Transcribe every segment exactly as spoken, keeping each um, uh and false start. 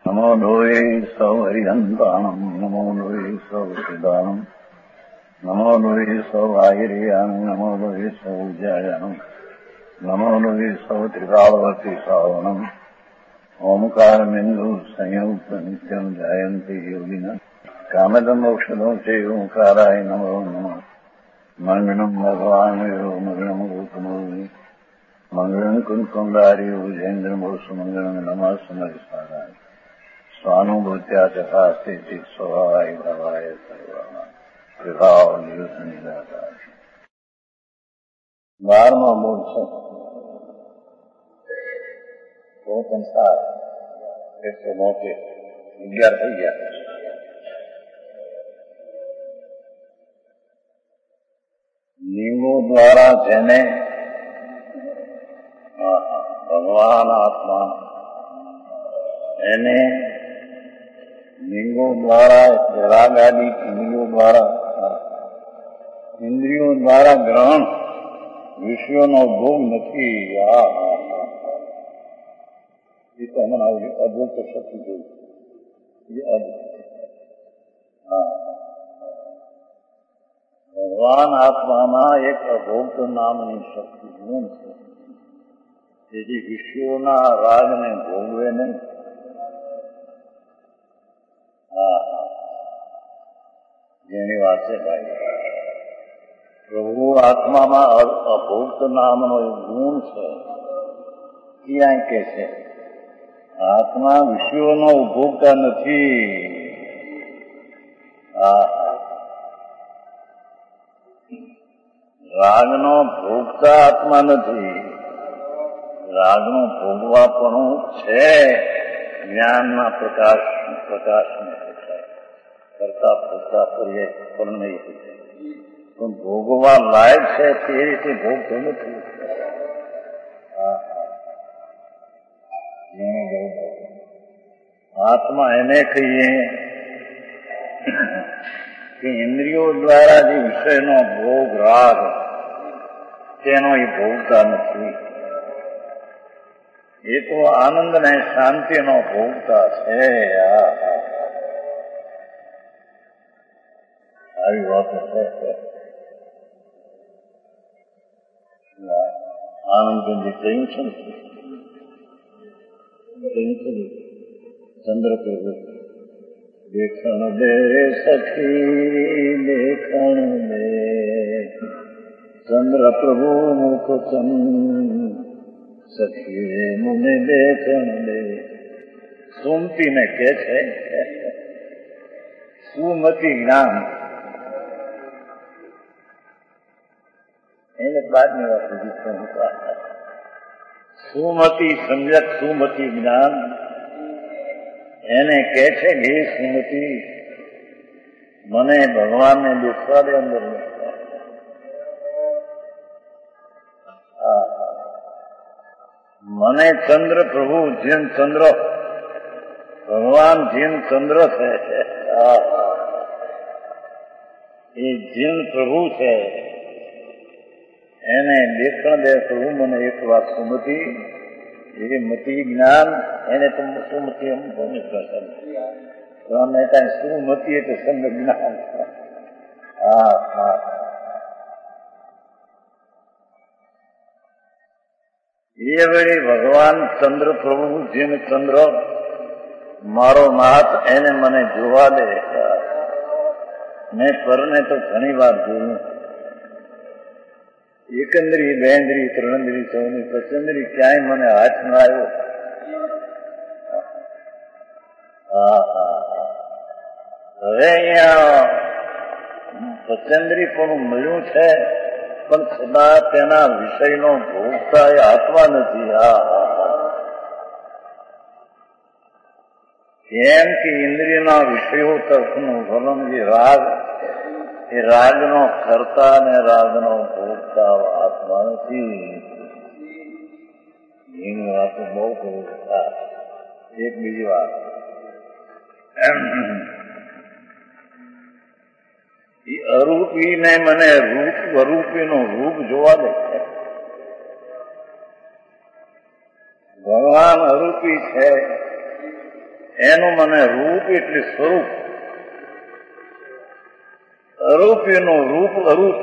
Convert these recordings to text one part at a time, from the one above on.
નમો લોહે સૌ હરિહંતાણમ નમો લોહે સૌ સિદ્ધાણમ નમો લોહે સૌ આહિર્યાણમ નમો લોહે સૌ જયાણમ નમો લોહે સૌ ત્રિકાળવતી શ્રાવણમ ઓમકારમિંદુ સંયુક્ત નિત્યમ જાયંતી યોગિના કામદમ ઔષધો છે ઓંકારાય નમો નમઃ મંગળમ ભગવાન મંગળમ ગોતમોહિ મંગળમ કુંકુંડારી ઉજેન્દ્રમોષ મંગળમ નમઃ સમરિસારાય સ્વાનુભૂત્યા ચકાસ્તે ચિત સ્વભાવાય ભાવાય સર્વા વિભાવ નિયુત નિરાકાર. બારમા મૂળ છે સંસાર એકસો મોતેર અગિયાર થઈ ગયા. લિંગો દ્વારા જેને ભગવાન આત્મા એને લિંગો દ્વારા રાગાદી ઇન્દ્રિયો દ્વારા ઇન્દ્રિયો દ્વારા ગ્રહણ વિષયોનો ભોગ નથી. આ એ તો હમણાં આવ્યું અભૂત શક્તિ જોયું એ અભૂત. હા, ભગવાન આત્માના એક અભોક્ત નામની શક્તિ ગુણ છે. તેથી વિષયોના રાગને ભોગવે નહીં. હા હા જેની વાત છે ભાઈ, પ્રભુ આત્મામાં અભોક્ત નામનો એક ગુણ છે. ક્યાં કે છે આત્મા વિષયોનો ઉપભોગતા નથી. હા રાગનો ભોગતા આત્મા નથી. રાગનો ભોગવા પણ છે જ્ઞાનના પ્રકાશ પ્રકાશને કરતા ભોગતા કરીએ પણ નહીં, પણ ભોગવા લાયક છે તે રીતે ભોગતો નથી. આત્મા એને કહીએ કે ઇન્દ્રિયો દ્વારા જે વિષયનો ભોગ રાગ તેનો એ ભોગતા નથી. એ તો આનંદ ને શાંતિનો ભોગતા છે. આવી વાતો છે. આનંદજી કહ્યું છે ને કહ્યું છે ને ચંદ્રપ્રભુ દેખણ દે સખી દેખણ દે ચંદ્ર પ્રભુ મુખ ચંદ સખી મને દેખણ દે. સુમતીને કે છે સુમતી જ્ઞાન એને બાદની વાત સુધી સુમતી સમજક સુમતી જ્ઞાન એને કે છે કે સુમતી મને ભગવાનને દેખવા દે અંદર. મને ચંદ્ર પ્રભુ જેમ ચંદ્ર ભગવાન જેમ ચંદ્ર છે એ જેમ પ્રભુ છે એને દેખણ દે પ્રભુ મને એક વાત સુમતી. એ મતી જ્ઞાન એને તો સુમતી એમ કોને તમે કઈ સુમતી એટલે સંગ જ્ઞાન. હા હા એ વળી ભગવાન ચંદ્ર પ્રભુ જેમ ચંદ્ર મારો નાથ એને મને જોવા દે. મેં પરને તો ઘણી વાર જોયું. એકંદરી બેન્દ્રી ત્રણેન્દ્રી ચૌદરી પચેન્દ્રી ક્યાંય મને હાથ ન આવ્યો. હા હા હવે અહીંયા પચેન્દ્રી પણ મળ્યું છે પણ છતાં તેના વિષયનો ભોગતા એ આત્મા નથી. હા હા એમ કે ઇન્દ્રિયના વિષયો તરફનું વલણ જે રાગ એ રાગનો કરતા ને રાગનો ભોગતા આત્મા નથી. એની વાતો બહુ કરું. એક બીજી વાત એ અરૂપીને મને રૂપ અરૂપીનું રૂપ જોવા દે. ભગવાન અરૂપી છે એનું મને રૂપ એટલે સ્વરૂપ, અરૂપ એનું રૂપ અરૂપ.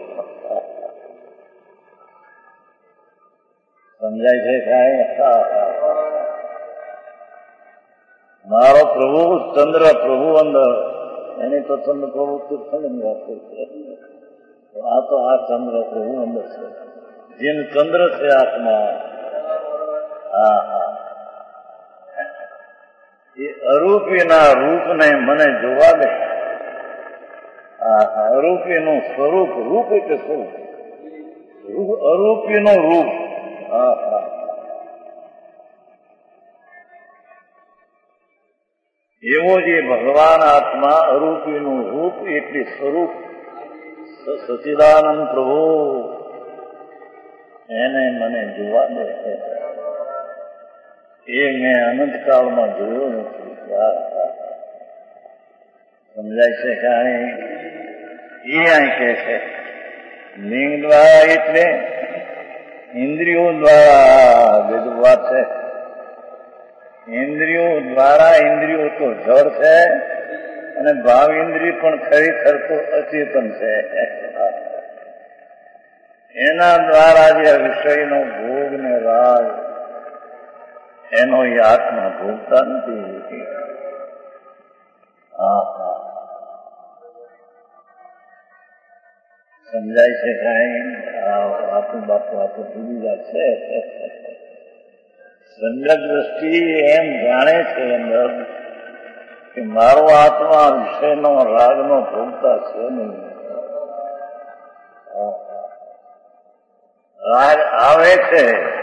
સમજાય છે સાહેબ? મારો પ્રભુ ચંદ્ર પ્રભુ અંદર, એની તો ચંદ્ર પ્રભુ તીર્થની વાત છે. આ તો આ ચંદ્ર પ્રભુ અંદર છે, જેમ ચંદ્ર છે આત્મા. હા હા, એ અરૂપીના રૂપને મને જોવા દે. હા હા, અરૂપીનું સ્વરૂપ, રૂપ એટલે સ્વરૂપ, અરૂપીનું રૂપ. હા હા, એવો જે ભગવાન આત્મા અરૂપીનું રૂપ એટલે સ્વરૂપ સચિદાનંદ પ્રભુ, એને મને જોવા દે. એ મેં અનંતકાળમાં જોયો નથી. સમજાય છે કાંઈ? એ અહીં કે છે લિંગ દ્વારા એટલે ઇન્દ્રિયો દ્વારા. બીજું વાત છે, ઇન્દ્રિયો દ્વારા, ઇન્દ્રિયો તો જળ છે અને ભાવ ઇન્દ્રિય પણ ખરેખર તો અચેતન છે. એના દ્વારા જે વિષયનો ભોગ ને રાગ, એનો એ આત્મા ભોગતા નથી. હા હા, સમજાય છે કઈ? આપણું બાપુ આપો ભૂલી જાય છે. સંજક દ્રષ્ટિ એમ જાણે છે અંદર કે મારો આત્મા વિષયનો રાગનો ભોગતા છે નહીં. રાગ આવે છે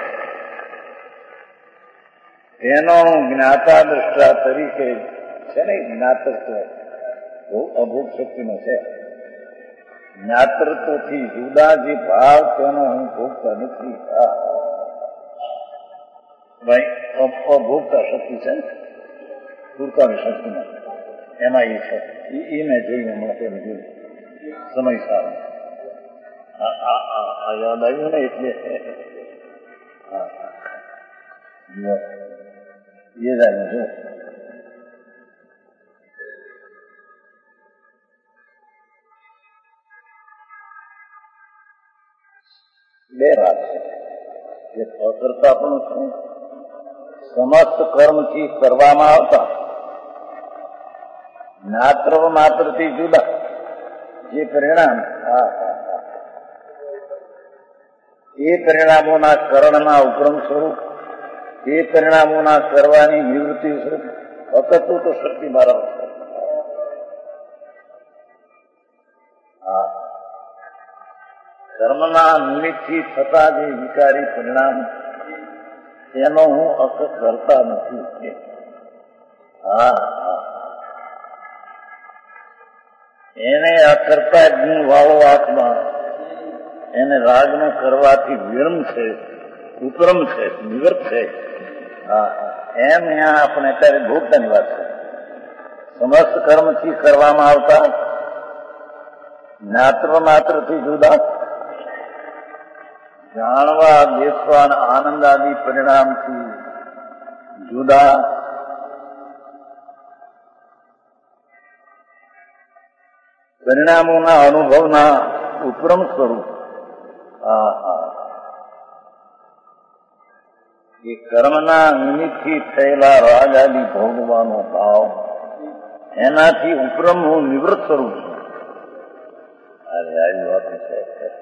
એનો જ્ઞાતા દ્રષ્ટા તરીકે છે ને, જ્ઞાતૃત્વ અભોગ શક્તિનો છે. જ્ઞાતૃત્વથી જુદા જે ભાવ તેનો હું ભોગતા નથી. ભાઈ અભોગતા શક્તિ છે ને, પૂરતાની શક્તિમાં, એમાં એ છે. એ મેં જોઈને માટે જોયું સમય સારો. આ યાદ આવ્યું ને એટલે હા એ જ આવ્યું છે. બે વાત છે. જે અકર્તા પણ છે, સમસ્ત કર્મથી કરવામાં આવતા માત્ર માત્રથી જુદા જે પરિણામ, એ પરિણામોના કરણના ઉપરમ સ્વરૂપ, એ પરિણામોના કરવાની નિવૃત્તિ સ્વરૂપ અકર્તું તો શક્તિ મારા. હા, કર્મના નિમિત્તથી થતા જે વિકારી પરિણામ, એનો હું અકત કરતા નથી. હા હા, એને આ કરતા ગુણ વાળો આત્મા, એને રાગનો કરવાથી વિરમ છે, ઉપરમ છે, નિવૃત્ત છે. હા એમ અહીંયા આપણે અત્યારે ભોગતાની વાત છે. સમસ્ત કર્મથી કરવામાં આવતા માત્ર માત્રથી જુદા જાણવા, દેખવા, આનંદ આદિ પરિણામથી જુદા પરિણામોના અનુભવના ઉપરમ સ્વરૂપ. હા હા, એ કર્મના નિમિત્તથી થયેલા રાગ આદિ ભોગવાનો ભાવ, એનાથી ઉપરમ હું નિવૃત્ત સ્વરૂપ છું. અરે આવી વાત છે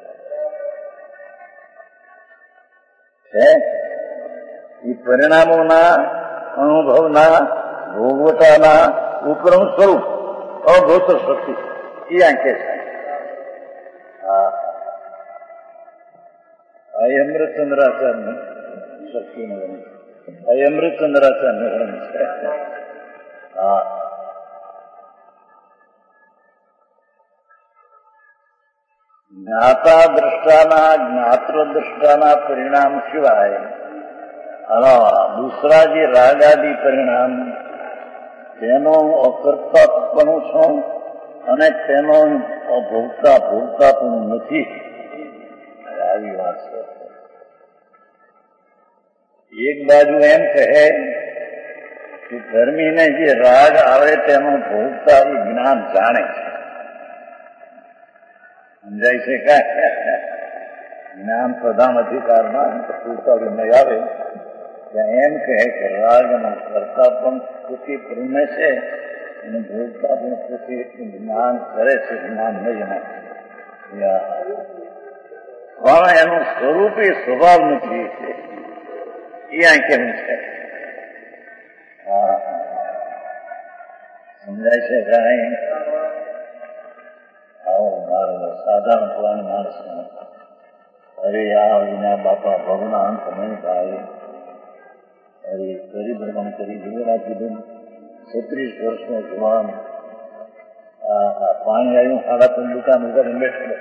છે એ પરિણામોના અનુભવના ભોગવટાના ઉપરમ સ્વરૂપ અભૌત શક્તિ. એ આંકે છે. હા, અયમૃતચંદ્રાચાર્ય શક્તિનું વર્ણન, અયમૃતચંદ્રાચાર્ય વર્ણન છે. હા, જ્ઞાતા દ્રષ્ટાના, જ્ઞાતૃ દ્રષ્ટાના પરિણામ સિવાય અલાવા દૂસરા જે રાગાદી પરિણામ, તેનો અકર્તા પણ છું અને તેનો અભોગતા ભોગતા પણ નથી. આવી વાત છે. એક બાજુ એમ કહે કે ધર્મીને જે રાગ આવે તેનો ભોગતા એ જ્ઞાન જાણે છે. સમજાય છે કાંઈ? જ્ઞાન પ્રધાન અધિકારમાં પૂરતા વિનય આવે ત્યાં એમ કહે કે રાગના કરતા પણ સ્તુતિ પૂર્ણ છે અને ભોગતા પણ સ્તુતિ જ્ઞાન કરે છે, જ્ઞાન નહીં નાખે. પણ એનું સ્વરૂપ એ સ્વભાવ નથી છે એ આ કેમ છે? હા, સમજાય છે કાંઈ? આવો મારો સાધારણ પુરાણ માણસ અરે આ વિના બાપા ભગવાન અંત નહીં થાય. અરે પરિભ્રમણ કરી જોયેલા કીધું છત્રીસ વર્ષનો જવાન પાણી આવ્યું સાડા ત્રણ દુકાન ઉપર બેઠેલો.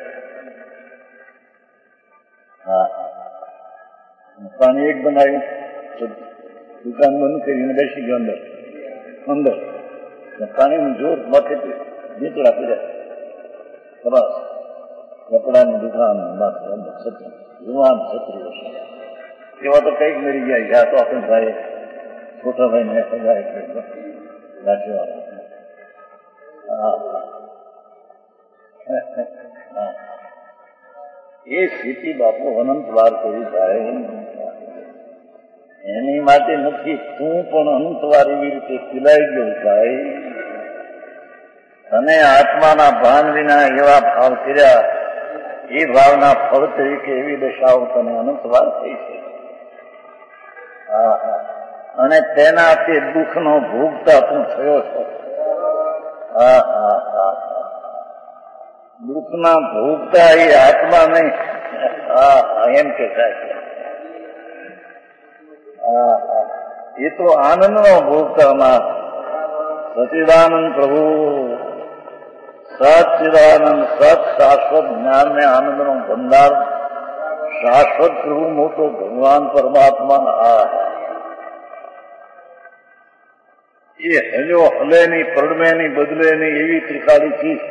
હા, પાણી એકદમ આવ્યું, દુકાન બંધ કરીને બેસી ગયો અંદર અંદર પાણીનું જોર માથે નીચડા પીડ્યા. બસ કપડાની દુકાન જુવાન છત્રી વર્ષ એવા તો કઈક મરી ગયા. યા તો આપણે ભાઈ છોટા ભાઈ ને સગાય એ સ્થિતિ બાપુ અનંત વાર કરી જાય એની માટે નથી. તું પણ અનંત વાર એવી રીતે ખીલાઈ ગયો ભાઈ. અને આત્માના ભાન વિના એવા ભાવ કર્યા એ ભાવના ફળ તરીકે એવી દશાઓ તને અનંત વાર થઈ છે. અને તેના તે દુઃખનો ભોગતા તું થયો છો. હા હા હા દુઃખના ભોગતા એ આત્મા નહીં. હા હા એમ કે સાહેબ હા હા એ તો આનંદનો ભોગતામાં સચિદાનંદ પ્રભુ સચિદાનંદ સત શાશ્વત જ્ઞાન ને આનંદનો ભંડાર શાશ્વત પ્રભુ મોટો ભગવાન પરમાત્મા. આ એ હજો હલે ની પડમે ની બદલે ની એવી ત્રિકાળી ચીજ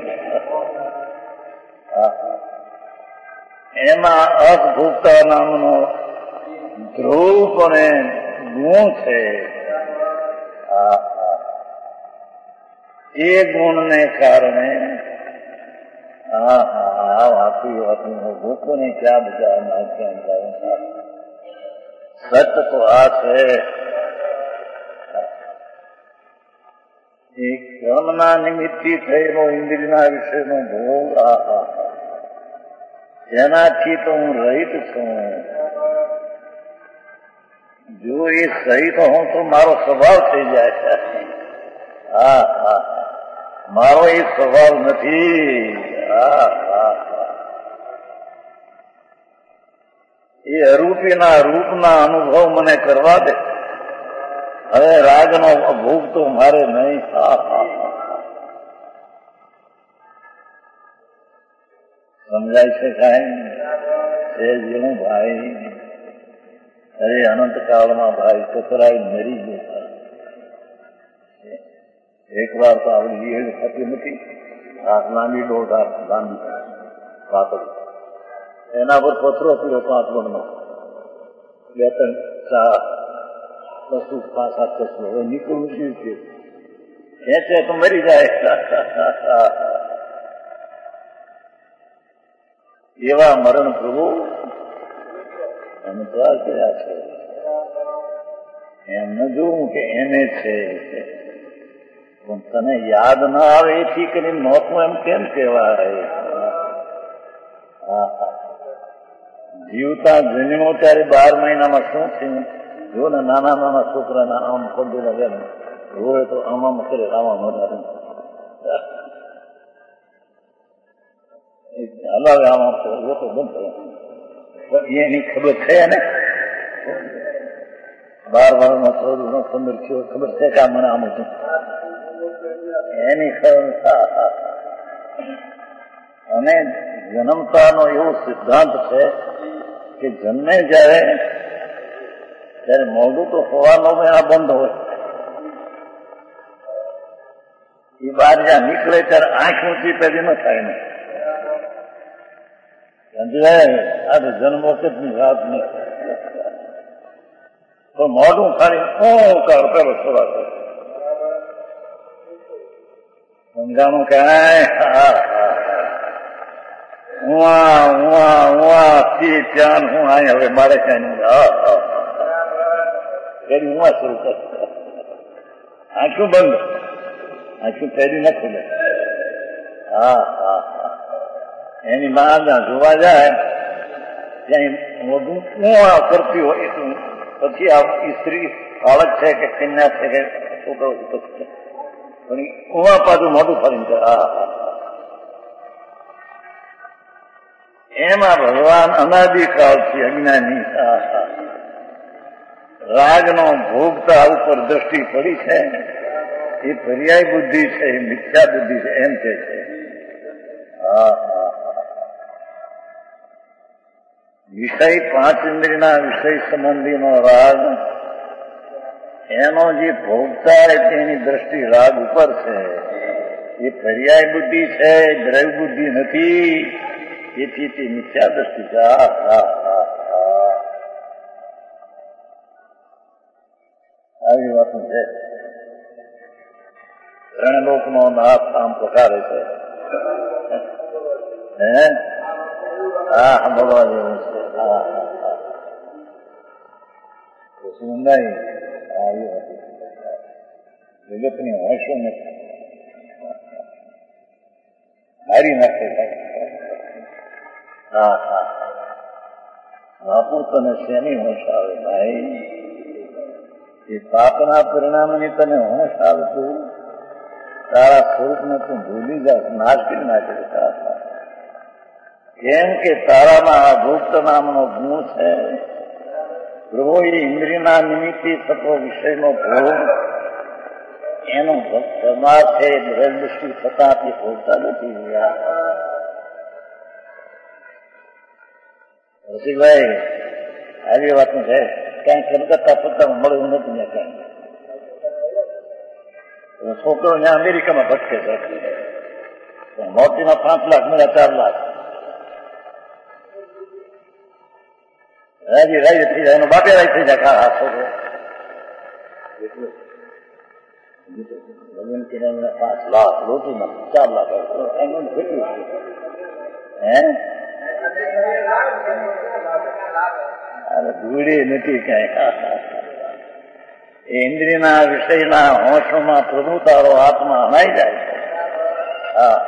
એમાં અભોગતા નામનો ધ્રુવ પણ ગુણ છે. એ ગુણને કારણે હા હા વાપી વાપી ભૂખોને ક્યાં બધા નાખ્યા. સત્ય તો આ છે એ કર્મના નિમિત્તથી થયેલો ઇન્દ્રિયના વિષયનો ભોગ. આ એનાથી તો હું રહિત છું. જો એ સહિત હોઉં તો મારો સ્વભાવ થઈ જાય. હા હા મારો એ સ્વભાવ નથી. હા હા એ અરૂપીના રૂપના અનુભવ મને કરવા દે. હવે રાગનો ભોગ તો મારે નહીં. હા હા સમજાય છે કાંઈ? છે જેનું ભાઈ અરે અનંત કાળમાં ભાઈ કચરાઈ મરી ગયો. એક વાર તો આવડી વિહેડ થતી નથી. હાથ લાંબી દોઢ હાથ લાંબી પાતળી એના પર પથરો પીડો પાંચ મણનો બે ત્રણ ચાર કશું પાંચ સાત કશું હવે નીકળવું શું છે? ખેંચે તો મરી જાય. એવા મરણ પ્રભુ અનુભવ કર્યા છે. એમ ન જોવું કે એને છે પણ તને યાદ ના આવે એથી કરીને નોખું એમ કેમ કહેવાય? જીવતા જન્મો ત્યારે બાર મહિનામાં શું થયું? જો ને નાના નાના છોકરાના આમ પગેલા વેલ રોવે તો આમાં કરે આમાં વધારે હલાવે આમાં તો બંધ પણ એની ખબર છે ને બાર વારમાં ચૌદ નો પંદર થયો ખબર છે કે મને આમ હતું એની ખબર. અને જન્મતાનો એવો સિદ્ધાંત છે કે જન્મે જયારે ત્યારે મોઢું તો સવારનો મહિના બંધ હોય. એ બહાર જ્યાં નીકળે ત્યારે આંખ ઊંચી પેદી ન થાય ને. આ જન્મ વખત ની વાત નહીં પણ મોઢું ખાલી ઓ કર પેલો થોડા સમજાણું કાંઈ ઉવા ઉવા ઉવા થી ત્યાં હું અહીં હવે મારે ક્યાંય પેલી ઉવા શરૂ કરશે. આંખું બંધ, આંખું પેલી ન ખુલે. હા હા હા એની માં જોવા જાય ત્યાં વધુ ઉવા કરતી હોય એટલું પછી આ સ્ત્રી બાળક છે કે કન્યા છે કે છોકરો પણ ઉવા પાછું મોટું ફરીને હા હા એમાં ભગવાન અનાદિકાળથી અજ્ઞાની રાગનો ભોગતા ઉપર દ્રષ્ટિ પડી છે. એ પર્યાય બુદ્ધિ છે, એ મિથ્યા બુદ્ધિ છે એમ કે છે. હા હા વિષય પાંચ ઇન્દ્રિયના વિષય સંબંધીનો રાગ એનો જે ભોગતા તેની દ્રષ્ટિ રાગ ઉપર છે. એ પર્યાય બુદ્ધિ છે, દ્રવ્ય બુદ્ધિ નથી. એથી તે મિથ્યા દ્રષ્ટિ છે. આવી વાત છે. ત્રણ લોકનો નાથ આમ પ્રકારે છે. હે હા સાંભળવા જેવું છે. હા હા સુંદાઈ આવી હતી જગતની હોશો નથી મારી નાખે. હા હા બાપુ તને શેની હોશ આવે ભાઈ? એ પાપના પરિણામની તને હોશ આવતું તારા સ્વરૂપને તું ભૂલી જાય, નાશ કરી નાખે. કેમ કે તારામાં આ ભોક્ત નામનો ગુણ છે. પ્રભુ એ ઇન્દ્રિયના નિમિત્તે થતો વિષયનો ભોગ એનો ભક્તમાં છે. દ્રષ્ટિ થતા તે ભોગતા નથી. રસિકભાઈ આવી વાત છે. ક્યાંય કલકત્તા પત્તા મળ્યું નથી ત્યાં ક્યાંય. છોકરો ત્યાં અમેરિકામાં ભટકે છે. નોકરીમાં પાંચ લાખ મળ્યા ચાર લાખ રાજી રાજી થઈ જાય. એનો બાપે રાજી થઈ જાય. હા છોકરો પાંચ લાખ લોટીમાં ચાર લાખ એનું કેટલું છે? હે અરે ધૂળી નથી ક્યાંય. એ ઇન્દ્રિયના વિષયના હોશોમાં પ્રભુ તારો આત્મા હમાઈ જાય છે. હા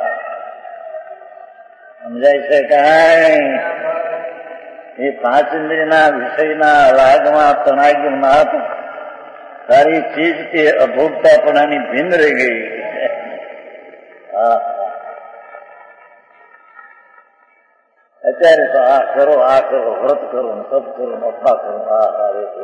સમજાય છે કાંઈ? એ પાંચ ઇન્દ્રિયના વિષયના રાગમાં તણાગ્યું ના તારી ચીજ તે અભોગતાપણાની ભિન્ન રહી ગઈ. હા અત્યારે તો આ કરો આ કરો વ્રત કરો ને તપ કરો ને અફા કરો. હા હા એ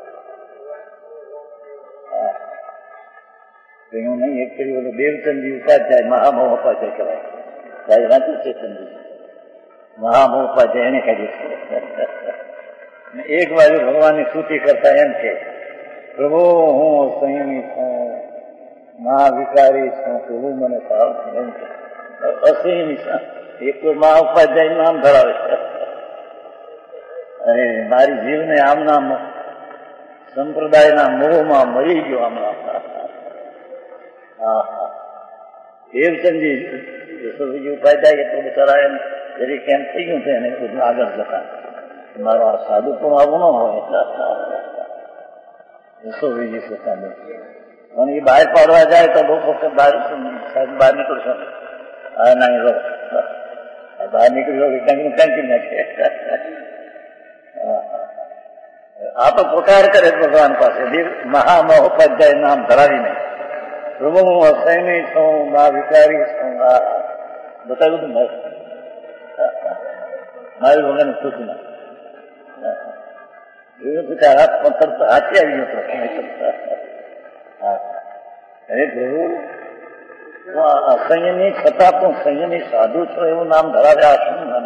હું નહીં એક કર્યું દેવચંદી ઉપાધ્યાય મહામો ઉપાધ્યાય કહેવાય. ત્યારે વાંચ્યું છે ચંદી મહામો ઉપાધ્યાય એને કાઢ્યું છે. એક બાજુ ભગવાનની સ્તુતિ કરતા એમ છે પ્રભુ હું સંયમી છું, મહાવિકારી છું, પ્રભુ મને સારું એમ છે. અસંયમી છું. એક તો મહા ઉપાધ્યાય નામ ધરાવે છે. અરે મારી જીવને આમના સંપ્રદાયના મોહમાં મરી ગયો. આમના હા હા દેવચંદજી યશોદજી ઉપાધ્યાય એટલું બિચારા એમ જરી કેમ થઈ ગયું છે એને બધું આગળ જતા મારો આ સાધુ પણ આવું ન હોય. યશોદજી પોતાને અને એ બહાર પાડવા જાય તો લોકો બહાર બહાર નીકળશો હા ના બહાર નીકળી ટાંકી ટાંકી નાખે. આ તો પોકાર કરે ભગવાન પાસે મહામહોપાધ્યાય નામ ધરાવીને પ્રભુ હું અસંયમી છું, મા વિકારી છું. આ બતાવ્યું હતું મારી ભગવાન સ્તુતિ ના હાથ પથ્થર હાથી આવી ગયો. અરે પ્રભુ અસંયમી છતાં પણ સંયમી સાધુ છો એવું નામ ધરાવે. આ શું નામ?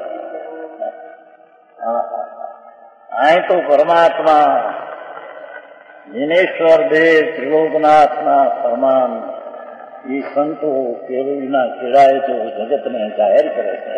અહીં તો પરમાત્મા દિનેશ્વર દેવ ત્રિલોકનાથના ફરમાન એ સંતો કેળવીના કેળાએ તો જગતને જાહેર કરે છે.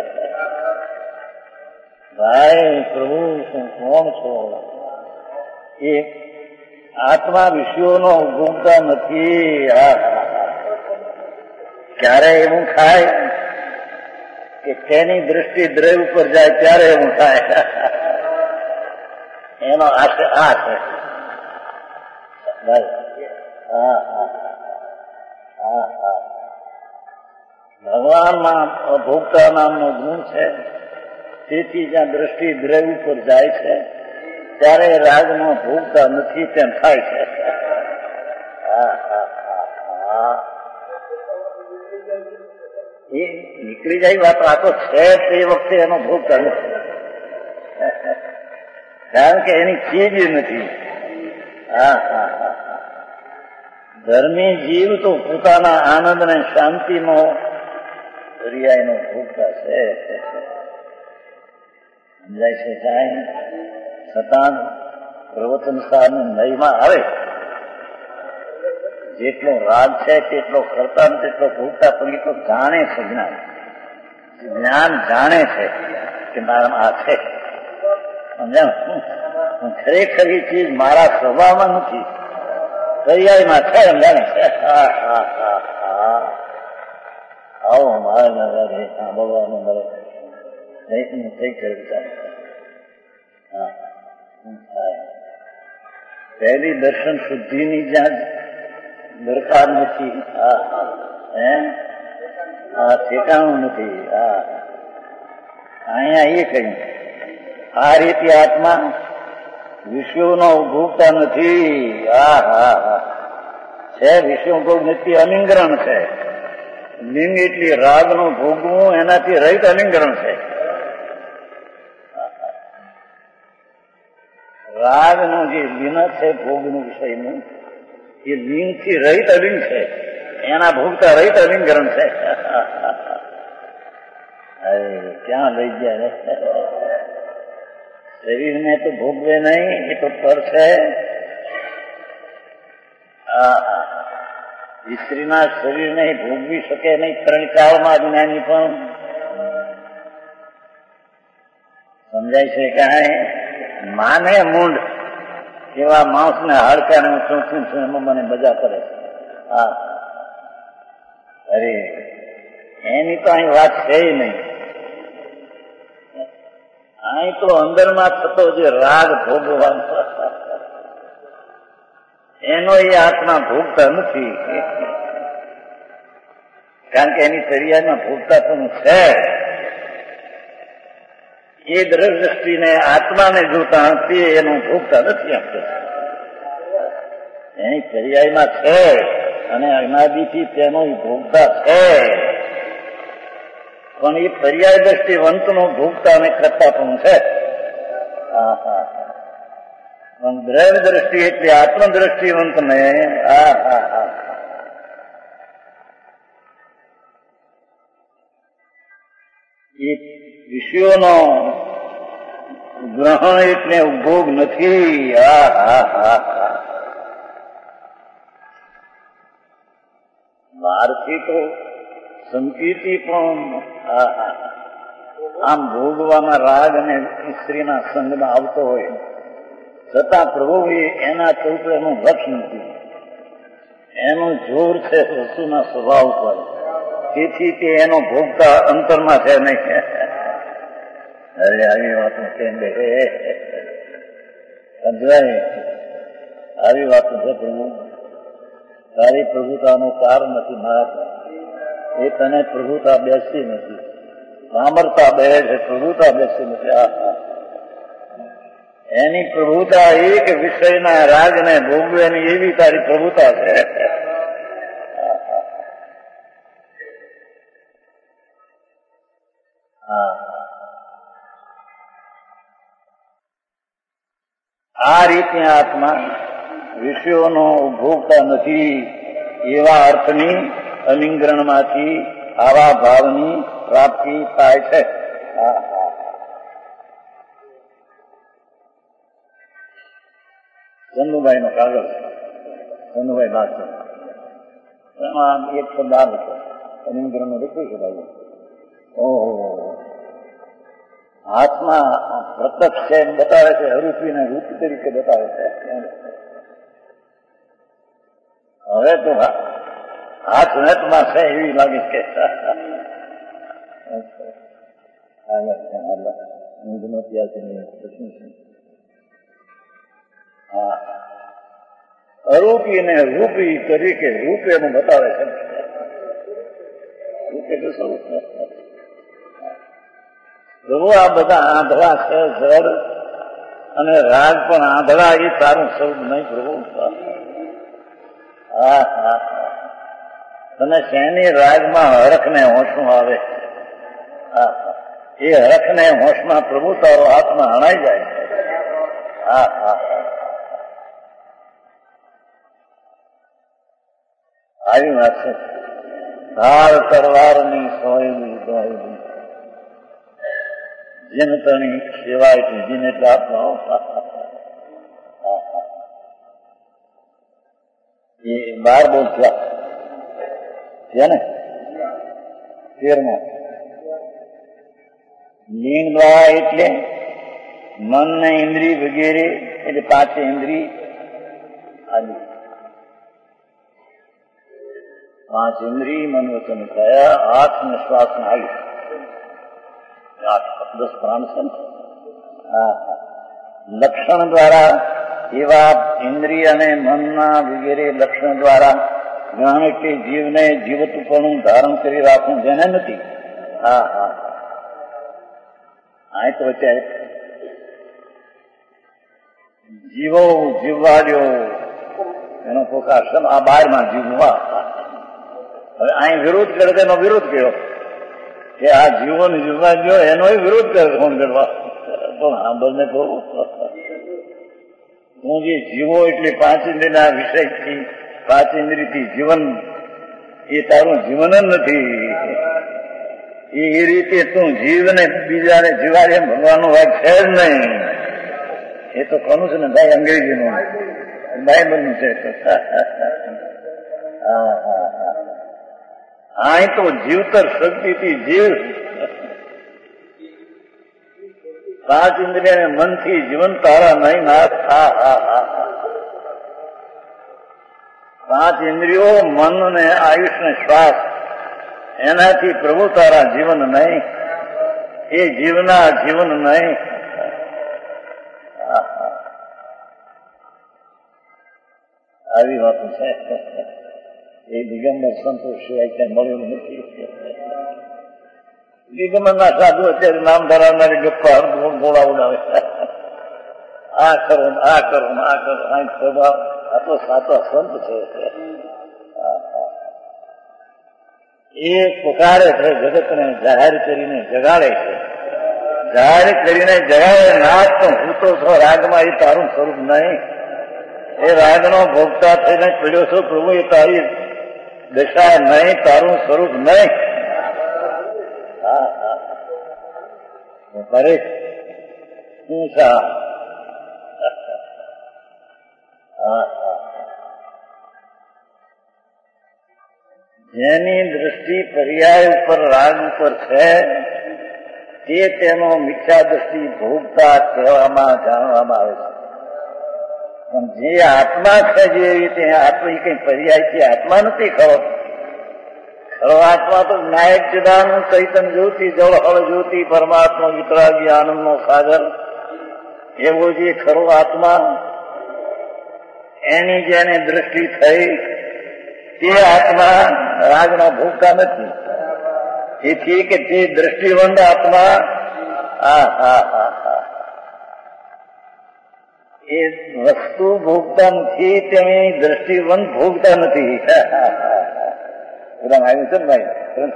ભાઈ પ્રભુ શું કોણ છો? એ આત્મા વિષયોનો ઉગમતા નથી. આ ત્યારે એવું થાય કે તેની દ્રષ્ટિ દ્રવ્ય ઉપર જાય ત્યારે એવું થાય. એનો આશય આ છે. હા હા હા હા ભગવાનમાં અભોક્તા નામનો ગુણ છે. તેથી જ્યાં દ્રષ્ટિ દ્રવ્ય ઉપર જાય છે ત્યારે રાગનો ભોગતા નથી તેમ થાય છે. હા હા હા એ નીકળી જાય વાત. આ તો છે તે વખતે એનો ભોગતા નથી, કારણ કે એની ચીજ નથી. હા હા હા ધર્મી જીવ તો પોતાના આનંદ અને શાંતિનો દરિયાનો ભોગતા છે. સમજાય છે કાંઈ? છતાં પ્રવચન સારની નયમાં આવે જેટલો રાગ છે તેટલો કરતા ને તેટલો ભોગતા, પણ એ તો જાણે છે. જ્ઞાન જ્ઞાન જાણે છે કે મારામાં આ છે. સમજાય? ખરેખર એ ચીજ મારા સ્વભાવમાં નથી, દરિયામાં છે. સમજાને છે. હા હા હા હા આવો મારે દાદા સાંભળવાનું મળે નહીં થઈ કર્યું. હા પહેલી દર્શન શુદ્ધિની જ્યાં દરકાર નથી. હા હે હા ઠેકાણું નથી. હા અહીંયા એ કહ્યું આ રીતે આત્મા વિષયોનો ભોગતા નથી. હા હા હા છે વિષયો ભોગ નથી, અલિંગરણ છે. લિંગ એટલે રાગનું ભોગવું, એનાથી રહિત અલિંગરણ છે. રાગનું જે લીન છે ભોગનું વિષયનું, એ લિંગથી રહિત અલિંગ છે. એના ભોગતા રહિત અલિંગરણ છે. ક્યાં લઈ ગયા? શરીરને તો ભોગવે નહીં, એ તો પર છે. સ્ત્રીના શરીરને ભોગવી શકે નહીં ત્રણકાળમાં જ્ઞાની પણ. સમજાય છે કાંઈ? માને મૂંડ એવા માણસને હાડકાને હું ચોખ્ખું છું એમાં મને મજા પડે. હા અરે એની તો અહીં વાત છે નહીં. અહીં તો અંદરમાં થતો જે રાગ ભોગવાનો એનો એ આત્મા ભોગતા નથી, કારણ કે એની તરિયામાં ભોગતા પણ છે. એ દ્રષ્ટિને આત્માને જોતા તે એનું ભોગતા નથી. આપણે એની પર્યાયમાં છે અને અનાદિથી તેનો ભોગતા છે, પણ એ પર્યાય દ્રષ્ટિવંતનો ભોગતા અને કરતા પણ છે. હા હા પણ દ્રવ્ય દ્રષ્ટિ એટલે આત્મદ્રષ્ટિવંત ને હા હા હા એ વિષયોનો ગ્રહણ એટલે ઉપભોગ નથી. હા હા હા હા બહારથી તો સંકીર્તિ પણ હા હા આમ ભોગવામાં રાગ અને સ્ત્રીના સંગમાં આવતો હોય છતાં પ્રભુ એના ચૌકડાનું લક્ષ નથી. એનું જોર છે વસ્તુના સ્વભાવ પર, તેથી તે એનો ભોગતા અંતરમાં છે નહીં. અરે આવી વાતો કેમ બે સમજાય? આવી વાતો છે પ્રભુ. તારી પ્રભુતાનો કાર નથી મારા, એ તને પ્રભુતા બેસતી નથી. સામરતા બે છે, પ્રભુતા બેસતી નથી. આ એની પ્રભુતા એક વિષયના રાગને ભોગવેની એવી તારી પ્રભુતા છે. આ રીતે આત્મા વિષયોનો ઉપભોગતા નથી એવા અર્થની અલિંગરણમાંથી આવા ભાવની પ્રાપ્તિ થાય છે. ચંદુભાઈ નો કાગળ છે, ચંદુભાઈ બાદ એમાં એક શબ્દ આવે છે અલિંગરણ નું લખ્યું છે. ભાઈ ઓહો હાથમાં પ્રત્યક્ષ છે એમ બતાવે છે, હરૂપીને રૂપ તરીકે બતાવે છે. હવે તો હાથ નેટમાં છે એવી લાગે છે. હા, અરૂપી ને રૂપી તરીકે રૂપ એનું બતાવે છે. પ્રભુ આ બધા આંધળા છે, જળ અને રાગ પણ આંધળા, એ તારું સ્વરૂપ નહીં પ્રભુ. હા હા, તને શેની રાગમાં હરખ ને હોશમાં આવે. હા, એ હરખ ને હોશમાં પ્રભુ તારો હાથમાં હણાઈ જાય. હા હા, આવી વાત છે. ધાર તરવારની સોયલી દોયલી જેન તણી સેવાય તું જીને પ્રાર્થના. એ બાર બોલ છે ને તેરમો લિંગ દ્વારા એટલે મન ને ઇન્દ્રિય વગેરે, એટલે પાંચે ઇન્દ્રિય આદિ પાંચ ઇન્દ્રિય મન વચન થયા, હાથ ને શ્વાસ ને આયુષ, આઠ દસ પ્રાણ છે. લક્ષણ દ્વારા એવા ઇન્દ્રિય અને મનના વગેરે લક્ષણ દ્વારા જાણે કે જીવને જીવતપણું ધારણ કરી રાખવું જેને નથી. હા હા, આ તો અત્યારે જીવો જીવવા દો એનો પ્રકાશ આ બારમાં જીવવા. હવે અહીં વિરોધ કરે તો એનો વિરોધ કર્યો કે આ જીવન જીવવા દો એનો વિરોધ કરે કોણ કરવા. પણ સાંભળને કહું, હું જે જીવો એટલે પાંચ ઇન્દ્રિયના વિષયથી પાંચ ઇન્દ્રિયથી જીવન, એ તારું જીવન જ નથી. એ રીતે તું જીવને બીજાને જીવાડે ભગવાનનો વાત છે જ નહીં. એ તો કોનું છે ને ભાઈ, અંગ્રેજીનું બાઇબલનું છે. હા હા હા, અહીં તો જીવતર શક્તિથી જીવ, પાંચ ઇન્દ્રિય મનથી જીવન તારા નહીં નાથ. હા હા હા, પાંચ ઇન્દ્રિયો મન ને આયુષ ને શ્વાસ, એનાથી પ્રભુ તારા જીવન નહીં, એ જીવના જીવન નહીં. આવી વાતો છે. એ દિગંબર સંતોષ સિવાય ક્યાં મળ્યું નથી. દિગંબરના સાધુ અત્યારે નામ ધરાવનારી ગપ્પા ગોળા ઉડાવે. આ કરો આ કરો આ કરો, આ સ્વભાવ આ તો સાચા સંત છે. એ પુકારે છે, જગતને જાહેર કરીને જગાડે છે. જાહેર કરીને જગાડે નાથ તો હું તો છો રાગમાં, એ તારું સ્વરૂપ નહીં. એ રાગનો ભોગતા થઈને પીડ્યો છો પ્રભુ, એ તારી દશા નહીં, તારું સ્વરૂપ નહીં. હા હા, પરેશ ઊંચા. હા હા, જેની દ્રષ્ટિ પર્યાય ઉપર રાગ ઉપર છે તે તેનો મિથ્યા દ્રષ્ટિ ભોગતા કહેવામાં જાણવામાં આવે છે. પણ જે આત્મા છે, જે રીતે આત્મા કઈ પર્યાયથી આત્મા નથી. ખરો ખરો આત્મા તો નાયક જદાનું ચૈતન જ્યોતિ, જળ હળ જ્યોતિ, પરમાત્મા વિતરાગી આનંદનો સાગર, એવો જે ખરો આત્મા, એની જેને દ્રષ્ટિ થઈ તે આત્મા રાગના ભોગતા નથી. તેથી કે તે દ્રષ્ટિવંત આત્મા, હા હા હા હા, એ વસ્તુ ભોગતા નથી, તેની દ્રષ્ટિવંત ભોગતા નથી. આવ્યું છે ને ભાઈ,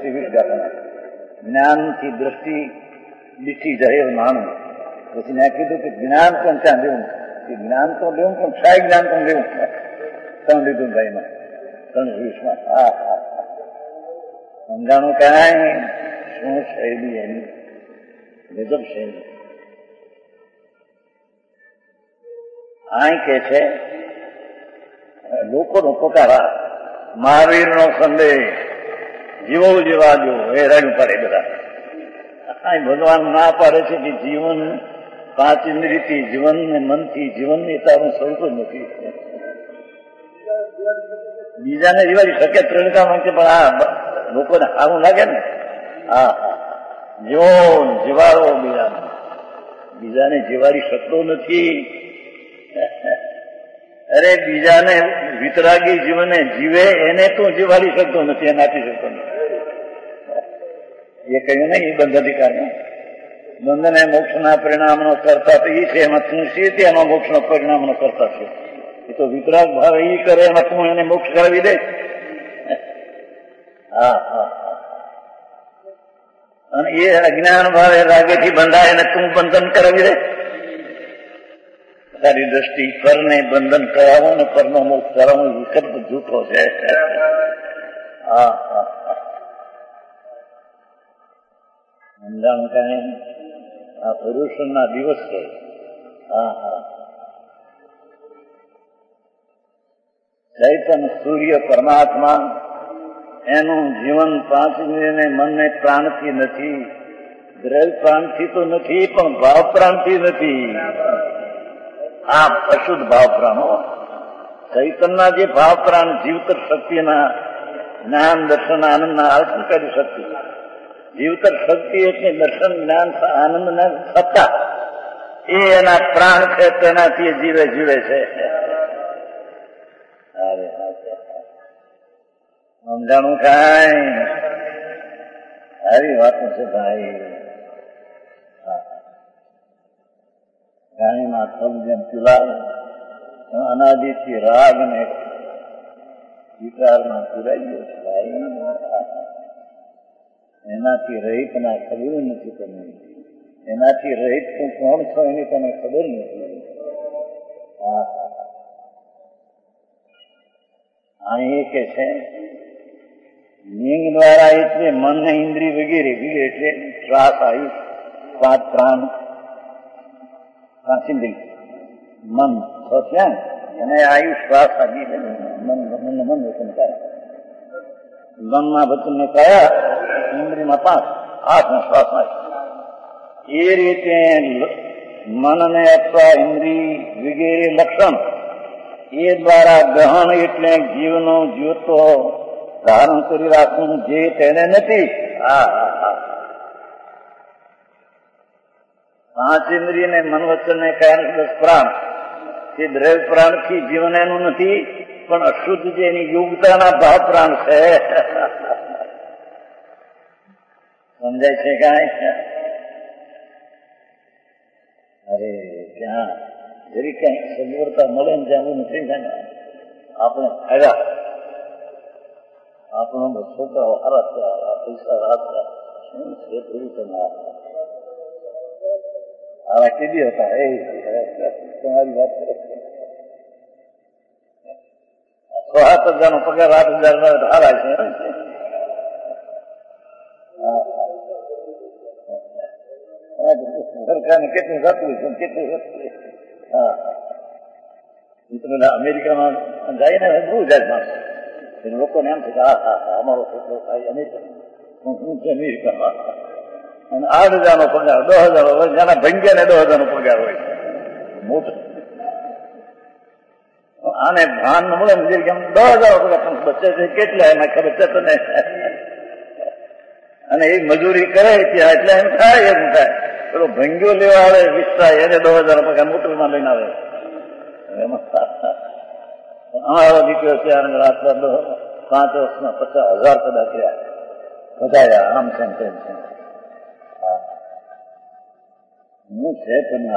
જ્ઞાનથી દ્રષ્ટિ દીઠી જાય એવું માનું. પછી મેં કીધું કે જ્ઞાન પણ ત્યાં લેવું, જ્ઞાન તો લેવું પણ સાય જ્ઞાન પણ લેવું. ત્રણ લીધું ભાઈ માં, ત્રણ વીસમાં. હા હા, સમજાણું કાંઈ શું શૈલી એની ગજબ શૈલી. આ કે છે લોકોનો પોકારા, મહાવીરનો સંદેશ, જીવો જેવા જો એ રંગ પડે બધા. ભગવાન ના પાડે છે કે જીવન પાંચ ઇન્દ્રિયથી જીવન ને મનથી જીવન એ તારું સ્વરૂપ જ નથી. બીજાને જીવાડી શકે ત્રણકા માંગે, પણ આ લોકોને સારું લાગે ને. હા હા, જીવો જીવાડો બીજાને, બીજાને જીવાડી શકતો નથી. અરે બીજાને વિતરાગી જીવને જીવે એને તું જીવાડી શકતો નથી, એને આપી શકતો નથી. એ કહ્યું નહીં, એ બંધ અધિકાર નહીં. બંધને મોક્ષના પરિણામનો કરતા તો એ છે, એમાં તું છે એમાં મોક્ષનો પરિણામનો કરતા છે. એ તો વિતરાગ ભાવ એ કરે એમાં તું એને મોક્ષ કરાવી દે. હા હા, અને એ અજ્ઞાન ભાવે રાગેથી બંધાય અને તું બંધન કરાવી દે. તારી દ્રષ્ટિ પરને બંધન કરાવો ને પરનો મોક્ષ કરાવો વિકલ્પ જૂઠો છે. હા હા, સમજાણ કાંઈ આ પુરુષના દિવસ છે. હા હા, ચૈતન્ય સૂર્ય પરમાત્મા એનું જીવન પાંચ ઇન્દ્રિયને મનને પ્રાણથી નથી, દ્રવ્ય પ્રાણથી તો નથી, પણ ભાવ પ્રાણથી નથી. આ અશુદ્ધ ભાવ પ્રાણો. ચૈતનના જે ભાવ પ્રાણ જીવતર શક્તિના જ્ઞાન દર્શન આનંદના અલ્પકારી શક્તિ, જીવતર શક્તિ એટલે દર્શન જ્ઞાન આનંદના સત્તા, એ એના પ્રાણ છે, તેનાથી જીવે જીવે છે. અરે સમજાણું કાંઈ સારી વાત છે ભાઈ. ગાયના થલ જેમ પીલા અનાદિથી રાગ ને વિચારમાં પીરાઈ ગયો છે ભાઈ. એનાથી રહિત ના ખબર નથી તમને, એનાથી રહિત તું કોણ છો એની તને ખબર નથી. હા, અહીં એ કે છે લિંગ દ્વારા એટલે મન ઇન્દ્રિય વગેરે વગેરે એટલે શ્વાસ આયુષ પાંચ પ્રાણ પાંચ ઇન્દ્રિય મન ત્યાં અને આયુષ શ્વાસ આદિ મન મન મન વચન કયા મનમાં વચન કયા ઇન્દ્રિયમાં પાંચ આઠ ને શ્વાસ માં એ રીતે મનને અથવા ઇન્દ્રિય વગેરે લક્ષણ એ દ્વારા ગહન એટલે જીવનો જ્યોતો ધારણ કરી રાખવું જે તેને નથી. હા હા હા, પાંચ ઇન્દ્રિય ને મન વચન ને કાયા દસ પ્રાણ એ દ્રવ્ય પ્રાણ થી જીવન એનું નથી, પણ અશુદ્ધ જે એની યોગતાના ભાવ પ્રાણ છે. સમજાય છે કાંઈ? અરે ત્યાં જરી ક્યાંક સગવડતા મળે ને ત્યાં એવું નથી થાય ને આપણે ફાયદા આપણો છોકરાઓ હારા પૈસા રાખતા શું છે હારા કીધી હતા. એ તમારી વાત કરે છ સાત હજાર નો પગાર આઠ હજાર હારા છે. સરકારને કેટલું થતું છે કેટલું થતું. હા, અમેરિકામાં જાય ને બહુ જાય માણસ, લોકોને એમ છે કે હા હા હા અમારો છોકરો થાય અમેરિકા, હું છે અમેરિકામાં. અને આઠ હજાર નો પગાર દસ હજાર જેના ભંગ્યા ને દસ હજાર નો પગાર હોય મોટો. આને ભાન મળે ને દસ હજાર પગાર બચ્ચે છે કેટલા એમાં ખબર છે તને. અને એ મજૂરી કરે ત્યાં એટલે એમ થાય એમ થાય પેલો ભંગ્યો લેવા આવે વિસ્તાર એને દસ હજાર પગાર મોટરમાં લઈને આવે. અમારો દીકરો ત્યાં રાત્રે પાંચ વર્ષમાં પચાસ હજાર કદાચ વધાર્યા આમ છે તેમ છે. હું છે તમને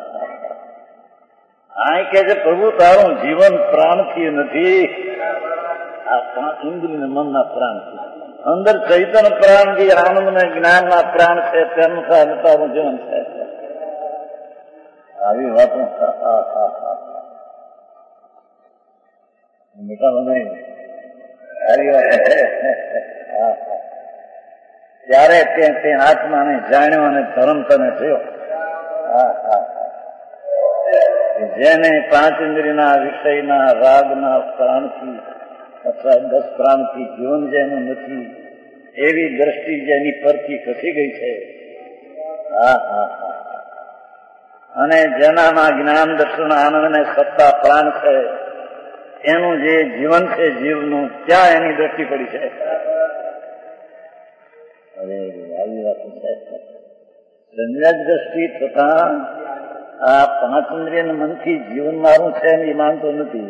આ કે છે પ્રભુ તારું જીવન પ્રાણથી નથી, આ પાંચ ઇન્દ્રિય મનના પ્રાણથી. અંદર ચૈતન્ય પ્રાણ જે આનંદ ને જ્ઞાન ના પ્રાણ છે તેનું તારું જીવન છે. આવી વાતો મોટા નહીં સારી વાત. ત્યારે તે આત્માને જાણ્યો અને ધર્મ તને થયો. હા હા, જેને પાંચ ઇન્દ્રિયના વિષયના રાગના પ્રાણથી અથવા દસ પ્રાણથી જીવન જેનું નથી એવી દ્રષ્ટિ જેની પરથી ખસી ગઈ છે. હા હા હા, અને જેનામાં જ્ઞાન દર્શન આનંદ ને સત્તા પ્રાણ છે એનું જે જીવન છે જીવનું ત્યાં એની દ્રષ્ટિ પડી છે. અરે આવી વાત છે. સંજ્ઞા દ્રષ્ટિ થતા આ પાંચ ઇન્દ્રિય મનથી જીવન મારું છે એ માનતો નથી.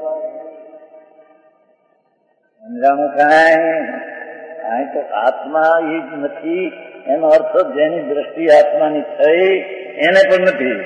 સમજાણું કાંઈ અહીં તો આત્મા એ જ નથી એનો અર્થ જેની દ્રષ્ટિ આત્માની થઈ એને પણ નથી.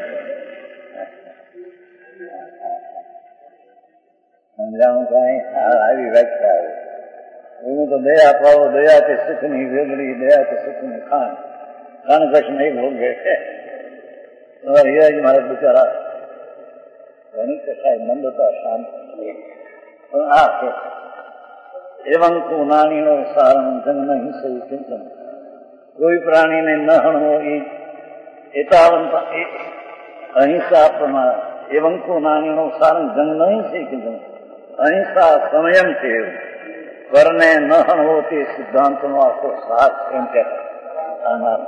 સમજાણું કાંઈ આવી વ્યાખ્યા આવે. એવું તો દયા પાવો દયાથી સુખની વેગડી દયાથી સુખની ખાન ખાન કશ નહીં ભોગે તમારે હિરાજ મારે બિચારા ઘણી કશાય મંદતા શાંત પણ આ છે એવં નાનીનો સારણ જંગ નહીં સહી ચિંતન. કોઈ પ્રાણીને ન હણવો એ એતાવંત અહિંસા પ્રમાણ એવં નાનીનો સારણ જંગ નહીં સહી ચિંતન. અહિંસા સંયમ છે કરને ન હણવો તે સિદ્ધાંતનો આખો સાર એમ કહેતા.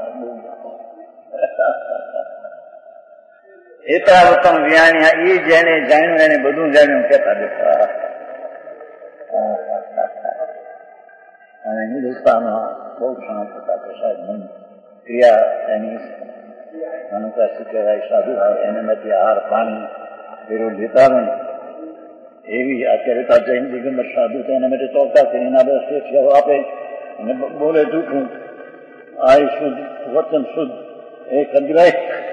એતાવતમ વ્યાણ્યા એ જેને જાણ્યું એને બધું જાણ્યું કહેતા દેતા. અને હિન્દુસ્તાનમાં બહુ શાંત હતા કે સાહેબ મન ક્રિયા એની અનુસાર શું કહેવાય સાધુ આવે એને માંથી આહાર પાણી પેલું લેતા નહીં એવી આચાર્યતા જૈન દિગંબર સાધુ છે એના માટે ચોકતા છે એના બધા શિક્ષાઓ આપે અને બોલે જૂઠું આય શુદ્ધ વચન શુદ્ધ એ કદરાય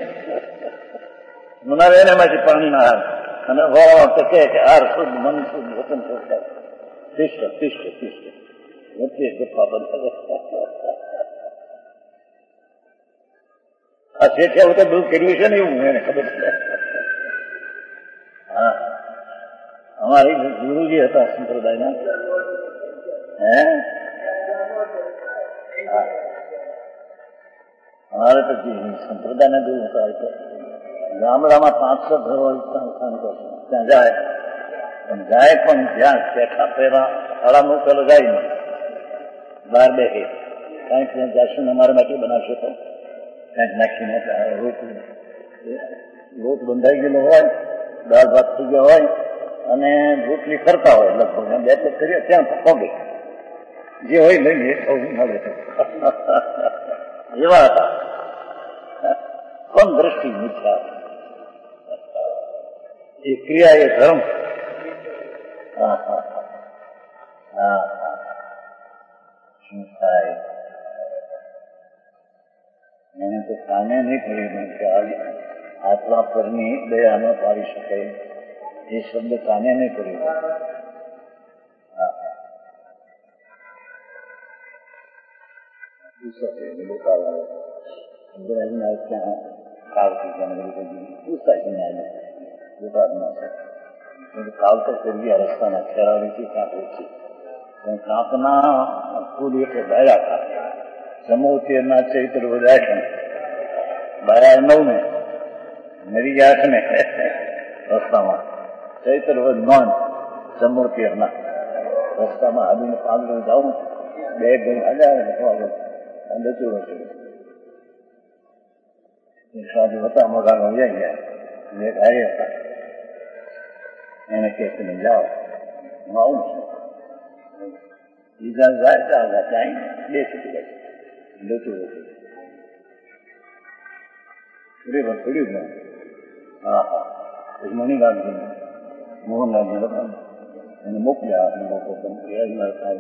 મનાવે એનામાંથી પાણીના હાર અને વાળા તો કહે કે હાર શુદ્ધ મન શુદ્ધ વચન શુદ્ધ શિષ્ટ શિષ્ટ શિષ્ટ વચ્ચે ગપ્પા બંધ. આ શેઠિયા વખતે બધું કર્યું છે ને એવું એને ખબર છે. હા અમારી ગુરુજી હતા સંપ્રદાયના હે અમારે તો સંપ્રદાયને જોયું હતા ગામડામાં પાંચસો ઘર હોય ત્યાં જાય પણ જાય પણ જ્યાં શેઠા પહેલા શાળા મૂકેલો જાય ને બહાર બેસે કાંઈક ત્યાં જાશું અમારા માટે બનાવશે તો કાંઈક નાખીને રોટ રોટ બંધાઈ ગયેલો હોય દાળ ભાત થઈ ગયા હોય અને રોટલી કરતા હોય લગભગ બે તો કરીએ ત્યાં પગે જે હોય લઈ લે મળે એવા હતા પણ દ્રષ્ટિ મિથ્યા એ ક્રિયા એ ધર્મ. હા હા હા શું થાય એને તો કામે નહીં કર્યું કે આત્મા પરની દયા ન પાડી શકે એ શબ્દ કામે નહીં કર્યું. ત્યાં કાવતી કાવતર કરી ગયા રસ્તાના ખેરાવીથી કાંક ઓછી કાંકના કુલ એટલે બાયા કાંક સમોતેરના ચૈત્ર આઠ ને બાયા નવ ને નવી આઠ ને રસ્તામાં ચૈત્ર વધ નોન સમોતેરના રસ્તામાં આદમીને પાંદડું જાઉં બે ગઈ હજાર લચુરો છે સાધુ હતા મોઢાનો વ્યાઈ ગયા બે ગાય હતા એને કે તમે જાઓ હું આવું છું બીજા જાય ચાલે ત્યાં બે છૂટી જાય લચુરો છે બરાબર પડ્યું ને હા હા પછી મણિલાલજી મોહનલાલજી હતા એને મોકલ્યા લોકો આવ્યા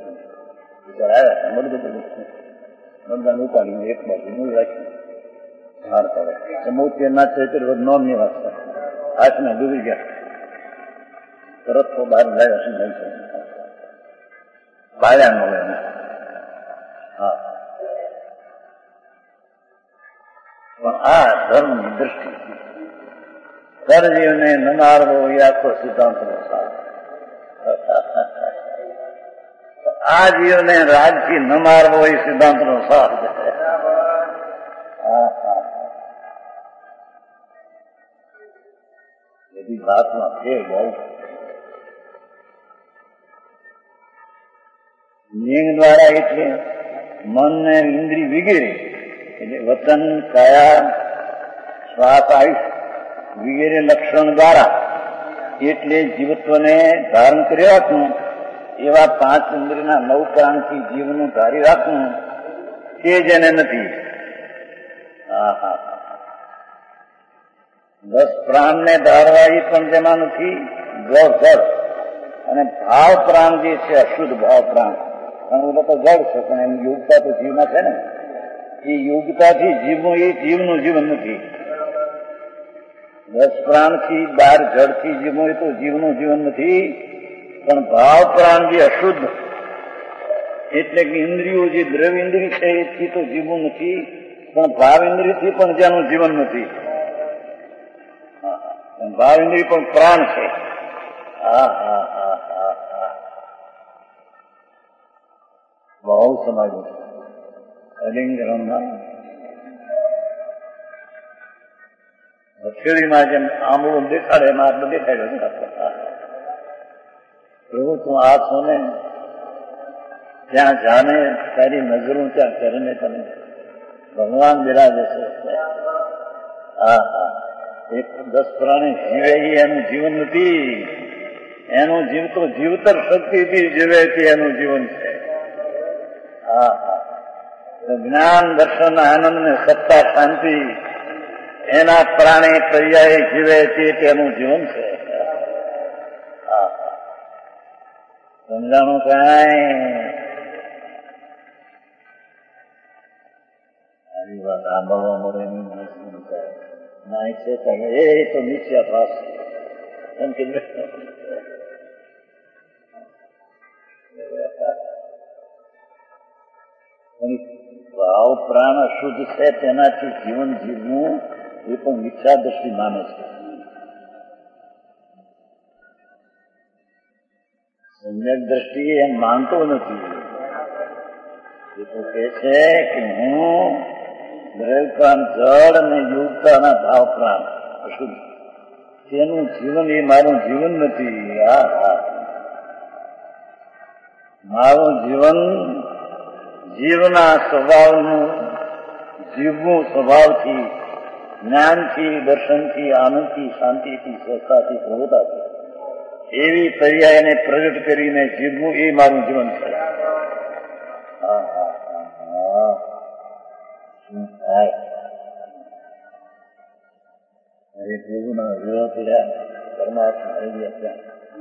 મતદાન ઉપાડીને એક બાજુ હું રાખ્યું હાર પડે સમોત્ય ના ચૈત્ર નોમ ની વાત છે હાથના ડૂબી ગયા તરત તો બહાર લાવ્યા શું લઈ શકે બાયા નો લઈને હા પણ આ ધર્મની દ્રષ્ટિ કરજીવને ન મારવો એ આખો સિદ્ધાંત નો સાર. આ જીવને રાજથી ન મારવો એ સિદ્ધાંત નો સાર છે. બધી વાતમાં ફેર બહુ નિયમ દ્વારા એટલે મન ને ઇન્દ્રિય વગેરે એટલે વચન કાયા શ્વાસ આયુષ વગેરે લક્ષણ દ્વારા એટલે જીવત્વને ધારણ કરી રાખવું, એવા પાંચ ઇન્દ્રિયના નવ પ્રાણથી જીવનું ધારી રાખવું, તે જેને નથી. હા હા દસ પ્રાણને ધારવા એ પણ તેમાં નથી. જળ જળ અને ભાવ પ્રાણ જે છે, અશુદ્ધ ભાવ પ્રાણ, ઘણું લોકો જળ છે પણ એની યોગતા તો જીવમાં છે ને. એ યોગતાથી જીવવું એ જીવનું જીવન નથી. દસ પ્રાણથી બાર જળથી જીવવું એ તો જીવનું જીવન નથી. પણ ભાવ પ્રાણ જે અશુદ્ધ, એટલે કે ઇન્દ્રિયો જે દ્રવ્ય ઇન્દ્રિય છે એથી તો જીવવું નથી, પણ ભાવ ઇન્દ્રિયથી પણ જેનું જીવન નથી. ભાવ ઇન્દ્રિય પણ પ્રાણ છે. હા હા હા હા હા બહુ સમાજ અલિંગનમાં હથેળીમાં જેમ આંબળું દેખાડે એમાં આટલું દેખાડ્યું. પ્રભુ તું આ છો ને, ત્યાં જાને તારી નજરું ત્યાં કરીને તને ભગવાન બિરાજે છે. હા હા એક દસ પ્રાણી જીવે એનું જીવન નથી. એનું જીવ તો જીવતર શક્તિથી જીવે છે, એનું જીવન છે. હા હા જ્ઞાન દર્શન આનંદ ને સત્તા શાંતિ એના પ્રાણી પર્યાય જીવે છે, તેનું જીવન છે. હા હા સમજાણું કાંઈ આવી વાત સાંભળવા મળે નહીં. ના છે એ તો નીચા પાસ એમ કે ભાવ પ્રાણ અશુદ્ધ છે, તેનાથી જીવન જીવવું એ પણ મિથ્યા દ્રષ્ટિ માને છે. સમ્યક દ્રષ્ટિ એમ માનતો નથી. એ તો કહે છે કે હું દ્રવ્ય પ્રાણ જળ અને યોગતાના ભાવ પ્રાણ અશુદ્ધ, તેનું જીવન એ મારું જીવન નથી. હા હા મારું જીવન જીવના સ્વભાવનું જીવવું, સ્વભાવથી જ્ઞાનથી દર્શનથી આનંદથી શાંતિથી સ્વસ્થતાથી પ્રભુતાથી એવી પર્યાયને પ્રગટ કરીને જીવવું એ મારું જીવન છે. હા હા હા શું થાય હરે પ્રભુના વિરોધ કર્યા, પરમાત્મા આવી ગયા ત્યાં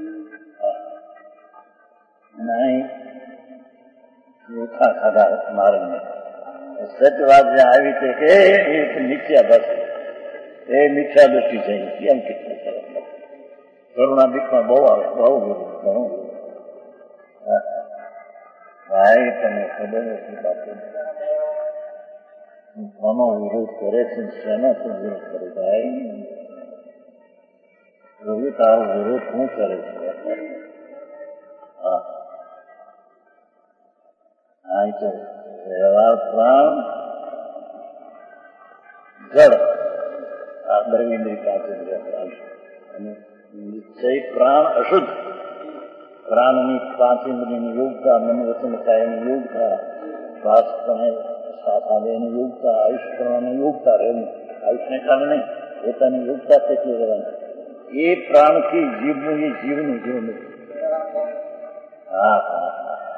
નહીં ઓછા ખાધા માર્ગને. સચ વાત જ્યાં આવી છે કે એ મિથ્યા બસ એ મિથ્યા દ્રષ્ટિ છે. કેમ કેટલું કરુણા દીકમાં બહુ આવે, બહુ ઘણું ભાઈ તને ખબર નથી બાપુ કોનો વિરોધ કરે છે, શેનો તું વિરોધ કરે ભાઈ? પ્રભુ તારો વિરોધ શું કરે છે? હા આ તો વ્યવહાર પ્રાણ જળ આ દ્રવ્યેન્દ્રિય પાસે અને નિશ્ચય પ્રાણ અશુદ્ધ. પ્રાણની પાંચ ઇન્દ્રિયની યોગતા, મન વચન કાયની યોગતા, શ્વાસ શ્વાસાલયની યોગતા, આયુષ્યની યોગતા રહેવું, આયુષ્યને કારણે નહીં પોતાની યોગતા કેટલી રહેવાની. એ પ્રાણથી જીવનું એ જીવનું જીવન. હા હા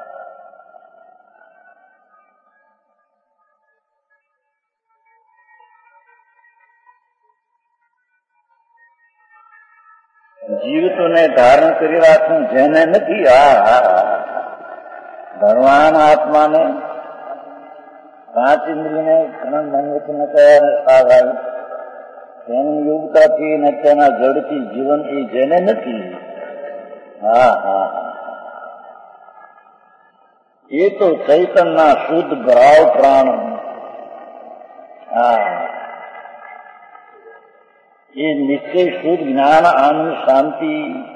જીવતોને ધારણ કરી રાખવું જેને નથી. હા ભગવાન આત્માને પાંચ ઇન્દ્રિયને ઘણા મનવચન કયા સાવ તેની યોગતાથી ને તેના જડથી જીવન એ જેને નથી. હા હા એ તો ચૈતનના શુદ્ધ ભાવ પ્રાણ. હા એ નિશ્ચય શુદ્ધ જ્ઞાન આનંદ શાંતિ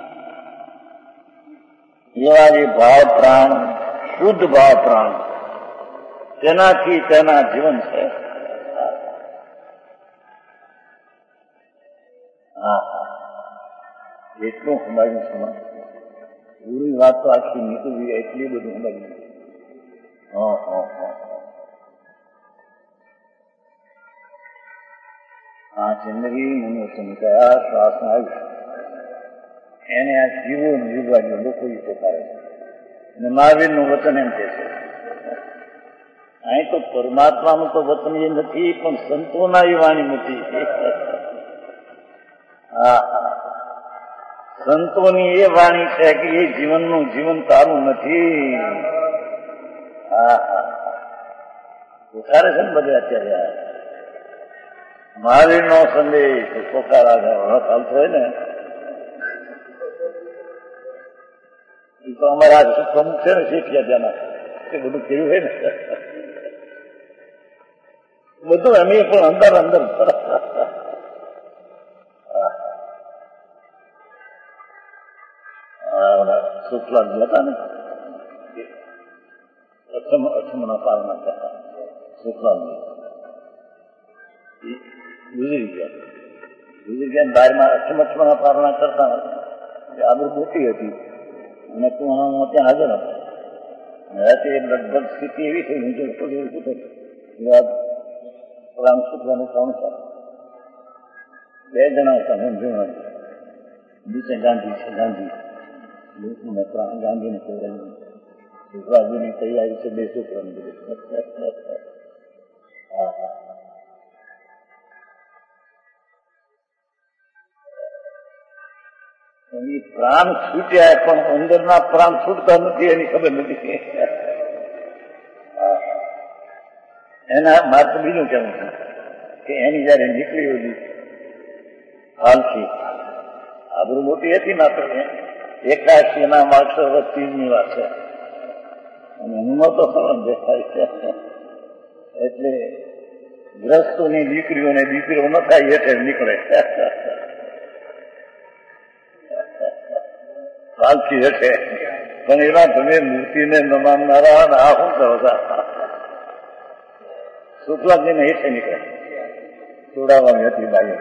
એવા જે ભાવ પ્રાણ, શુદ્ધ ભાવ પ્રાણ, તેનાથી તેના જીવન છે. હા એટલું સમજાયું સમાજ પૂરી વાત તો આખી નીકળી એટલી બધું સમજાયું. હા હા હા આ જિંદગી મનુષ્ય કયા શ્વાસના આયુષ્ય એને આ જીવો જીવવા જો લોકો એ પોકારે છે. અને મહાવીરનું વચન એમ કે છે, અહીં તો પરમાત્માનું તો વચન એ નથી, પણ સંતોના એ વાણી નથી. હા હા, સંતોની એ વાણી છે કે એ જીવનનું જીવન તારું નથી. હા હા, પોકારે છે ને બધે અત્યારે મહાવીર નો સંદેશ પોકારા ચાલતો હોય ને, એ તો અમારા પ્રમુખ છે ને શીખ્યા ત્યાંના, એ બધું કર્યું હોય ને બધું અમે પણ અંદર અંદર સુખલાલ હતા ને, અઠમ અઠમના પાલના કરતા સુખલાલ ગુજરી ગયા. ગુજરી ગયા બારમાં અઠમ અઠમના પાલના કરતા આબરૂ મોટી હતી અને તું ત્યાં હાજર હતો. રાતે લગભગ સ્થિતિ એવી થઈ નીચે એવું પૂછે પ્રાણ છૂટવાનું કોણ છે? બે જણા હતા હું જોવા નીચે ગાંધી છે, ગાંધી ગાંધીને કહેવાય સુખરાજીની તૈયારી છે બે છોકરાની. હા હા, એની પ્રાણ છૂટ્યા પણ અંદરના પ્રાણ છૂટતા નથી એની ખબર નથી. એના માત્ર બીજું કેવું છે કે એની જયારે નીકળી હતી હાલથી આબરૂ મોટી હતી ના તો એકાશી ના માણસો વસ્તીની વાત છે અને હું તો સમજ દેખાય છે. એટલે ગ્રસ્તોની દીકરીઓને દીકરીઓ ન થાય એટલે નીકળે પાલખી હેઠે. પણ એના તમે મૂર્તિને ન માનનારા આ શું કરો છો? શુક્લાજીને હેઠે નીકળે જોડાવાની હતી બાઈ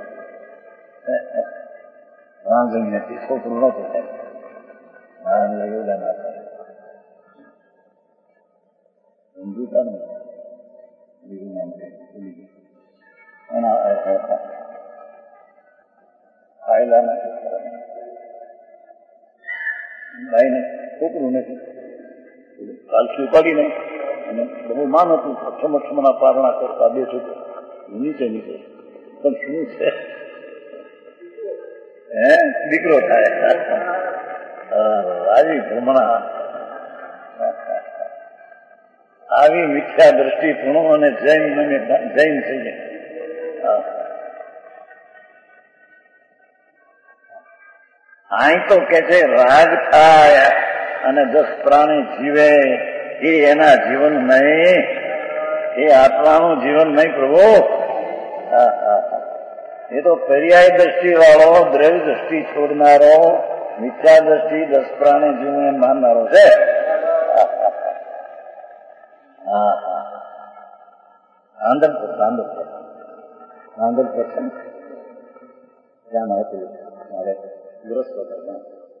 રાંધણી હતી, છોકરું નહોતું થાય હા યોગા ના થાય હિન્દુતા ને બીજું નામ એના આયલાના ભાઈને છોકરું નથી, પાલખી ઉપાડી નહીં અને બહુ માન હતું. અક્ષમ અક્ષમના પારણા કરતા બે છોકરો નીચે નીચે પણ શું છે હે દીકરો થાય આવી ભ્રમણા, આવી મિથ્યા દ્રષ્ટિ પૂર્ણો અને જૈન મને જૈન થઈ જાય. અહીં તો કે છે રાગ થાય અને દસ પ્રાણી જીવે એ એના જીવન નહીં, એ આત્માનું જીવન નહીં પ્રભુ. એ તો પર્યાય દ્રષ્ટિ વાળો દ્રવ્ય દ્રષ્ટિ છોડનારો મિથ્યા દ્રષ્ટિ દસ પ્રાણી જીવન એમ માનનારો છે. હા હા, આંધ્રપ્રદેશ આંધ્રપ્રદેશ આંધ્રપ્રદેશ ત્યાં હતું મારે ગ્રસ્ત હતા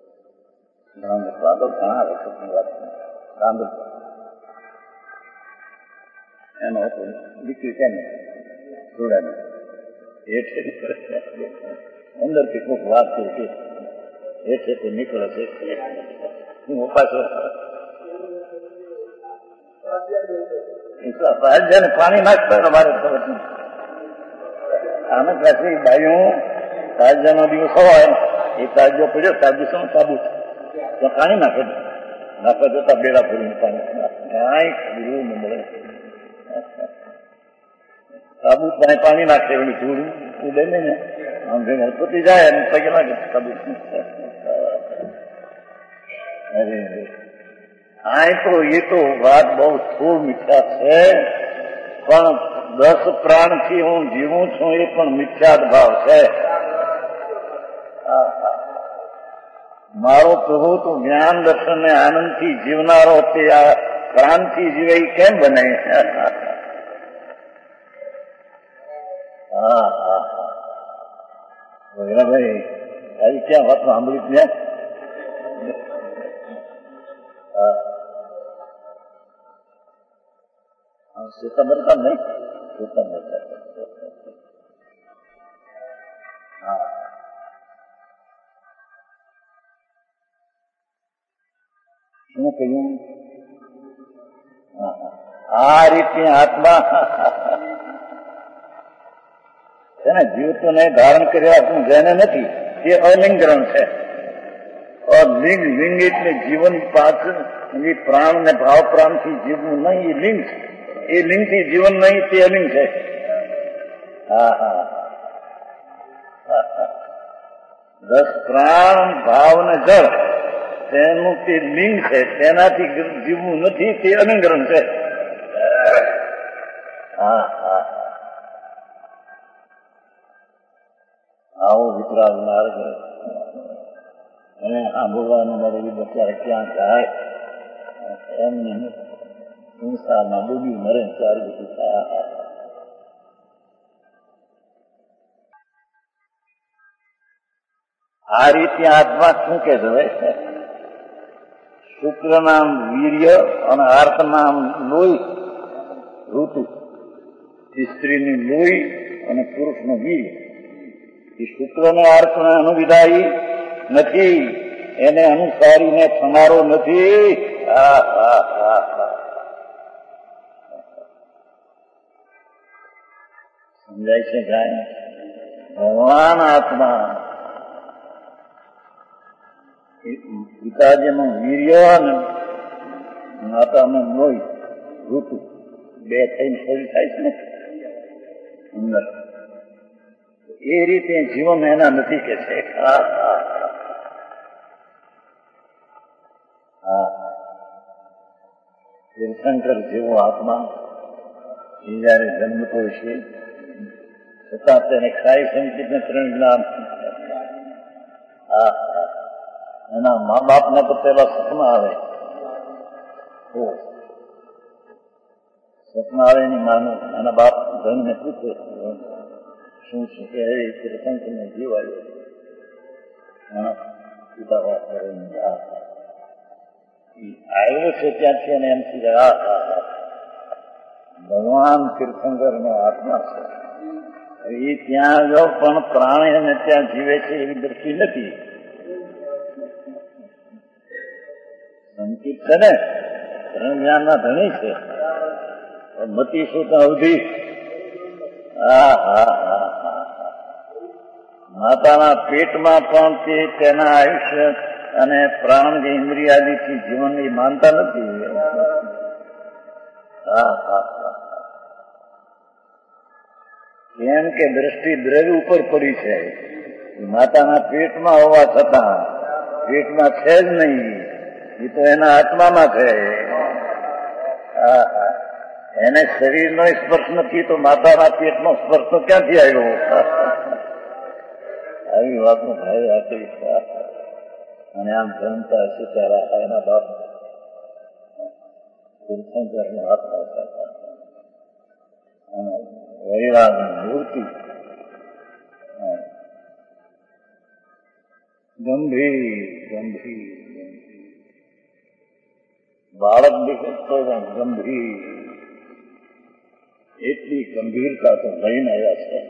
ઘણા વખતની વાત આંધ્રપ્રદેશ એનો હતો દીકરી કેમ જોડાની હેઠે અંદરથી કોઈક વાત થઈ કે હેઠે તે નીકળે છે. હું પાછો રાજ્યને પાણી નાખતા મારે ખબર નથી. આને પાછી બાઈઓ રાજ્યનો દિવસ હોય એ તાજો પડ્યો તાજુ શું સાબુ ત્યાં પાણી નાખે નાખવા જતા બેડા પૂરીને પાણી મળે સાબુ પાણી નાખે એની ધૂળ ઉડે ને આમ ભેગા પતી જાય અને પગે લાગે સાબુ. અરે આ તો એ તો વાત બહુ થોડ મિથ્યા છે, પણ દસ પ્રાણથી હું જીવું છું એ પણ મિથ્યાદ ભાવ છે. મારો પ્રભુ તો જ્ઞાન દર્શન ને આનંદથી જીવનારો તે આ પ્રાણથી જીવે કેમ બને? હા હા હા ભાઈ આવી ક્યાં વાત સાંભળી ત્યાં સિતંબર का नहीं सितंबर का हाँ શું કહ્યું? આ રીતે આત્મા છે ને, જીવતોને ધારણ કર્યા આપણું જેને નથી તે અલિંગરણ છે. લિંગ લિંગ એટલે જીવન પાછળ પ્રાણ ને ભાવ પ્રાણ થી જીવવું નહીં, એ લિંગ છે. એ લિંગ થી જીવન નહીં, તે અલિંગ છે. હા હા દસ પ્રાણ ભાવ ને જળ તેનું તે લિંગ છે, તેનાથી જીવવું નથી, તે અલિંગરણ છે. હા હા આવો વિતરાગ માર્ગ એને સાંભળવાનું મળે એ બચારા ક્યાં જાય એમને સંસારમાં ડૂબી મરે ચાર બધું થાય. આ રીતે આત્મા શું કે છે? શુક્ર નામ વીર્ય અને અર્થ નામ લોહી ઋતુ. સ્ત્રીની લોહી અને પુરુષનું વીર્ય. એ શુક્ર ને અર્થ ને અનુવિધાયી નથી, એને અનુસારીને થનારો નથી. સમજાય છે કાંઈ? ભગવાન આત્મા પિતાજીનું વીર્ય અને માતાનું લોહી ઋતુ બે થઈને શરીર થાય છે ને અંદર. એ રીતે જીવન એના નથી કે છે. તીર્થંકર જેવો આત્મા એ જયારે જન્મતો છે છતાં તેને ક્ષાય સંચિત ને ત્રણ જ્ઞાન. હા એના મા બાપને તો પેલા સપના આવે, સપના આવે એની માનું એના બાપ ધનને પૂછે શું છે કે હે તીર્થંકરને જીવ આવ્યો. એના પિતા વાત કરે આવ્યો છે ત્યાંથી અને એમથી હા હા હા ભગવાન તીર્થંકર નો આત્મા છે. એ ત્યાં જો પણ પ્રાણી અને ત્યાં જીવે છે એવી દ્રષ્ટિ નથી. સંકિત છે ને ત્રણ જ્ઞાન ના ધણી છે. મતી શું તો અવધિ. હા હા હા હા માતાના પેટમાં પણ તે તેના આયુષ્ય અને પ્રાણ જે ઇન્દ્રિયાદિથી જીવન એ માનતા નથી. હા હા હા કેમ કે દ્રષ્ટિ દ્રવ્ય ઉપર પડી છે. માતાના પેટમાં હોવા છતાં પેટમાં છે જ નહીં, એ તો એના આત્મામાં છે. હા હા એને શરીરનો સ્પર્શ નથી તો માતાના પેટનો સ્પર્શ તો ક્યાંથી આવ્યો? આવી વાતનો ભાઈ આપી અને આમ જમતા સીતારા એના બાપ તીર્થંકરનો આત્મા હતા. વૈરાગની મૂર્તિ ગંભીર ગંભીર બાળક દેખતો ગંભીર, એટલી ગંભીરતા તો લઈને આવ્યા છે.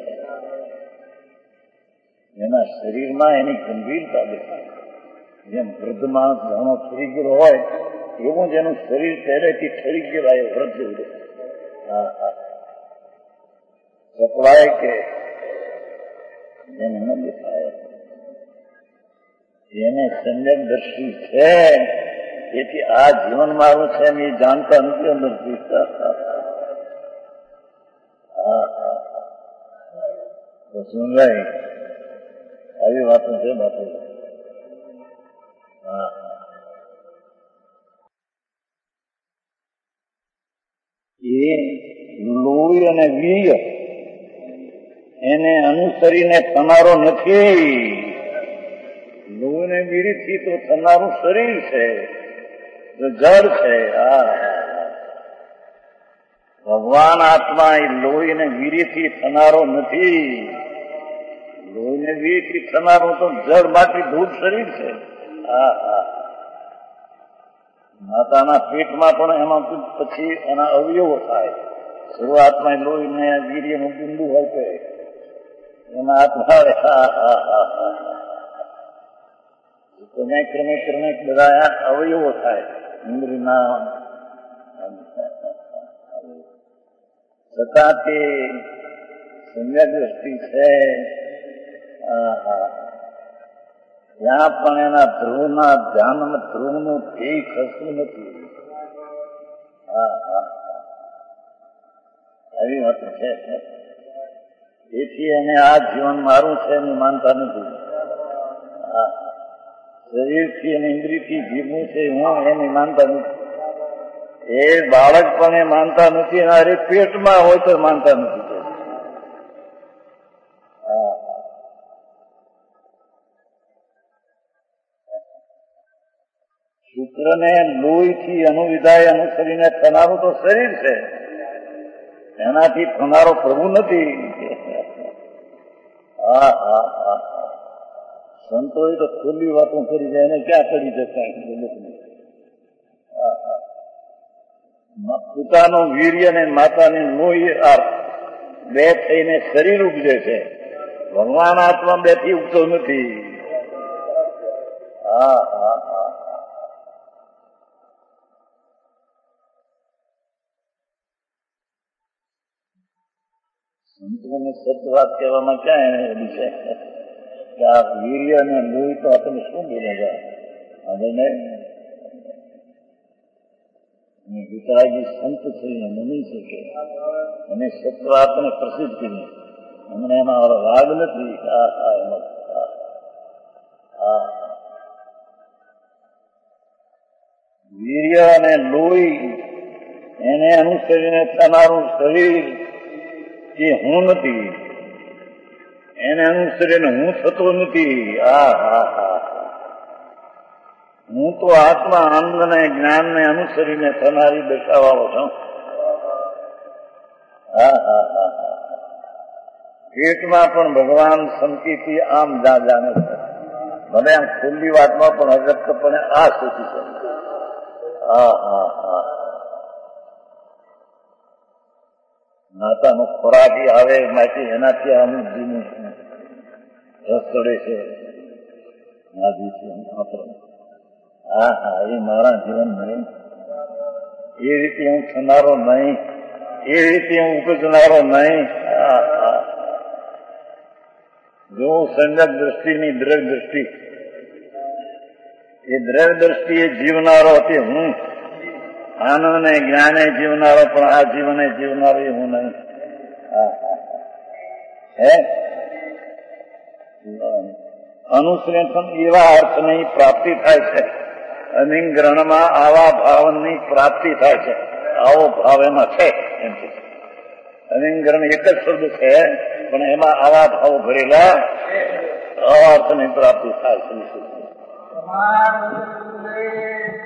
એના શરીરમાં એની ગંભીરતા દેખાય. જેમ વૃદ્ધ માણસ ઘણો ઠરી ગયેલો હોય એવું જ એનું શરીર પહેલેથી ઠરી ગયેલા એ વૃદ્ધ હા હા સપડાય કે એને ન દેખાય. એને સમ્યક દ્રષ્ટિ છે એથી આ જીવન મારું છે એમ એ જાણતા નથી અંદરથી. હા હા તો સમજાય આવી વાતો છે બાપુ. હા એ લોહી અને વીર્ય એને અનુસરીને થનારો નથી. લોહી ને વીર્યથી તો થનારું શરીર છે, જળ છે. હા ભગવાન આત્મા એ લોહી ને વીર્યથી થનારો નથી. લોહી ને વીર્યથી થનારું તો જળ માંથી ધૂળ શરીર છે. હા હા માતાના પેટમાં પણ એમાં પછી એના અવયવો થાય. શરૂઆતમાં લોહી ને વીર્ય નું બિંદુ હોય છે એના આત્મા. હા હા હા હા ક્રમે ક્રમે ક્રમે બધા અવયવો થાય. ઇન્દ્રિયના છતાં તે સમ્યક દ્રષ્ટિ છે. ત્યાં પણ એના ધ્રુવના ધ્યાનમાં ધ્રુવનું ધ્યેય ખસતું નથી. હા હા એવી વાત છે. તેથી એને આ જીવન મારું છે એની માનતા નથી. શરીરથી અને ઇન્દ્રિયથી જીવવું છે હું એની માનતા નથી. એ બાળક પણ એ માનતા નથી. અરે પેટમાં હોય તો માનતા નથી. શુક્રને લોહીથી અનુવિધાય અનુસરીને થનારું તો શરીર છે, એનાથી થનારો પ્રભુ નથી. હા હા હા સંતોએ તો ખુલ્લી વાતો કરી જાય એને ક્યાં કરી શકાય. પિતાનું વીર્ય અને માતાની લોહી બે થઈને શરીર ઉપજે છે. ભગવાન આત્મા બે થી ઉગતો નથી. હા હા હા સંતોને સત્ય વાત કહેવામાં ક્યાં એને છે કે આ વીર્ય અને લોહી તો આપણે શું બોલે છે. વિતરાગી સંત છે મની છે કે એને સત્ય વાતને પ્રસિદ્ધ કરી અમને એમાં રાગ નથી. વીર્ય અને લોહી એને અનુસરીને થનારું શરીર એ હું નથી. એને અનુસરીને હું થતો નથી. આ હા હા હું તો આત્મા આનંદ ને જ્ઞાન ને અનુસરીને થનારી દશાવાળો છું. હા હા હા પેટમાં પણ ભગવાન સંતિથી આમ જા જાણે છે. મને આમ ખુલ્લી વાતમાં પણ અગત્યપણે આ સુધી છે. હા હા હા માતાનો ખોરાક આવે માટે એનાથી અમુક જીનું રસ ચડે છે. હા હા એ મારા જીવન નહીં. એ રીતે હું થનારો નહીં. એ રીતે હું ઉપજનારો નહીં. જો સંજક દ્રષ્ટિની દ્રઢ દ્રષ્ટિ એ દ્રઢ દ્રષ્ટિ એ જીવનારો તે હું આનંદ ને જ્ઞાને જીવનારો પણ આ જીવને જીવનારો એ હું નહીં. હે અનુસરણ પણ એવા અર્થની પ્રાપ્તિ થાય છે. અનિંગ્રહણમાં આવા ભાવની પ્રાપ્તિ થાય છે. આવો ભાવ એમાં છે. એમ છે અનિંગ્રહણ એક જ શબ્દ છે પણ એમાં આવા ભાવ ભરેલા આવા અર્થની પ્રાપ્તિ થાય છે.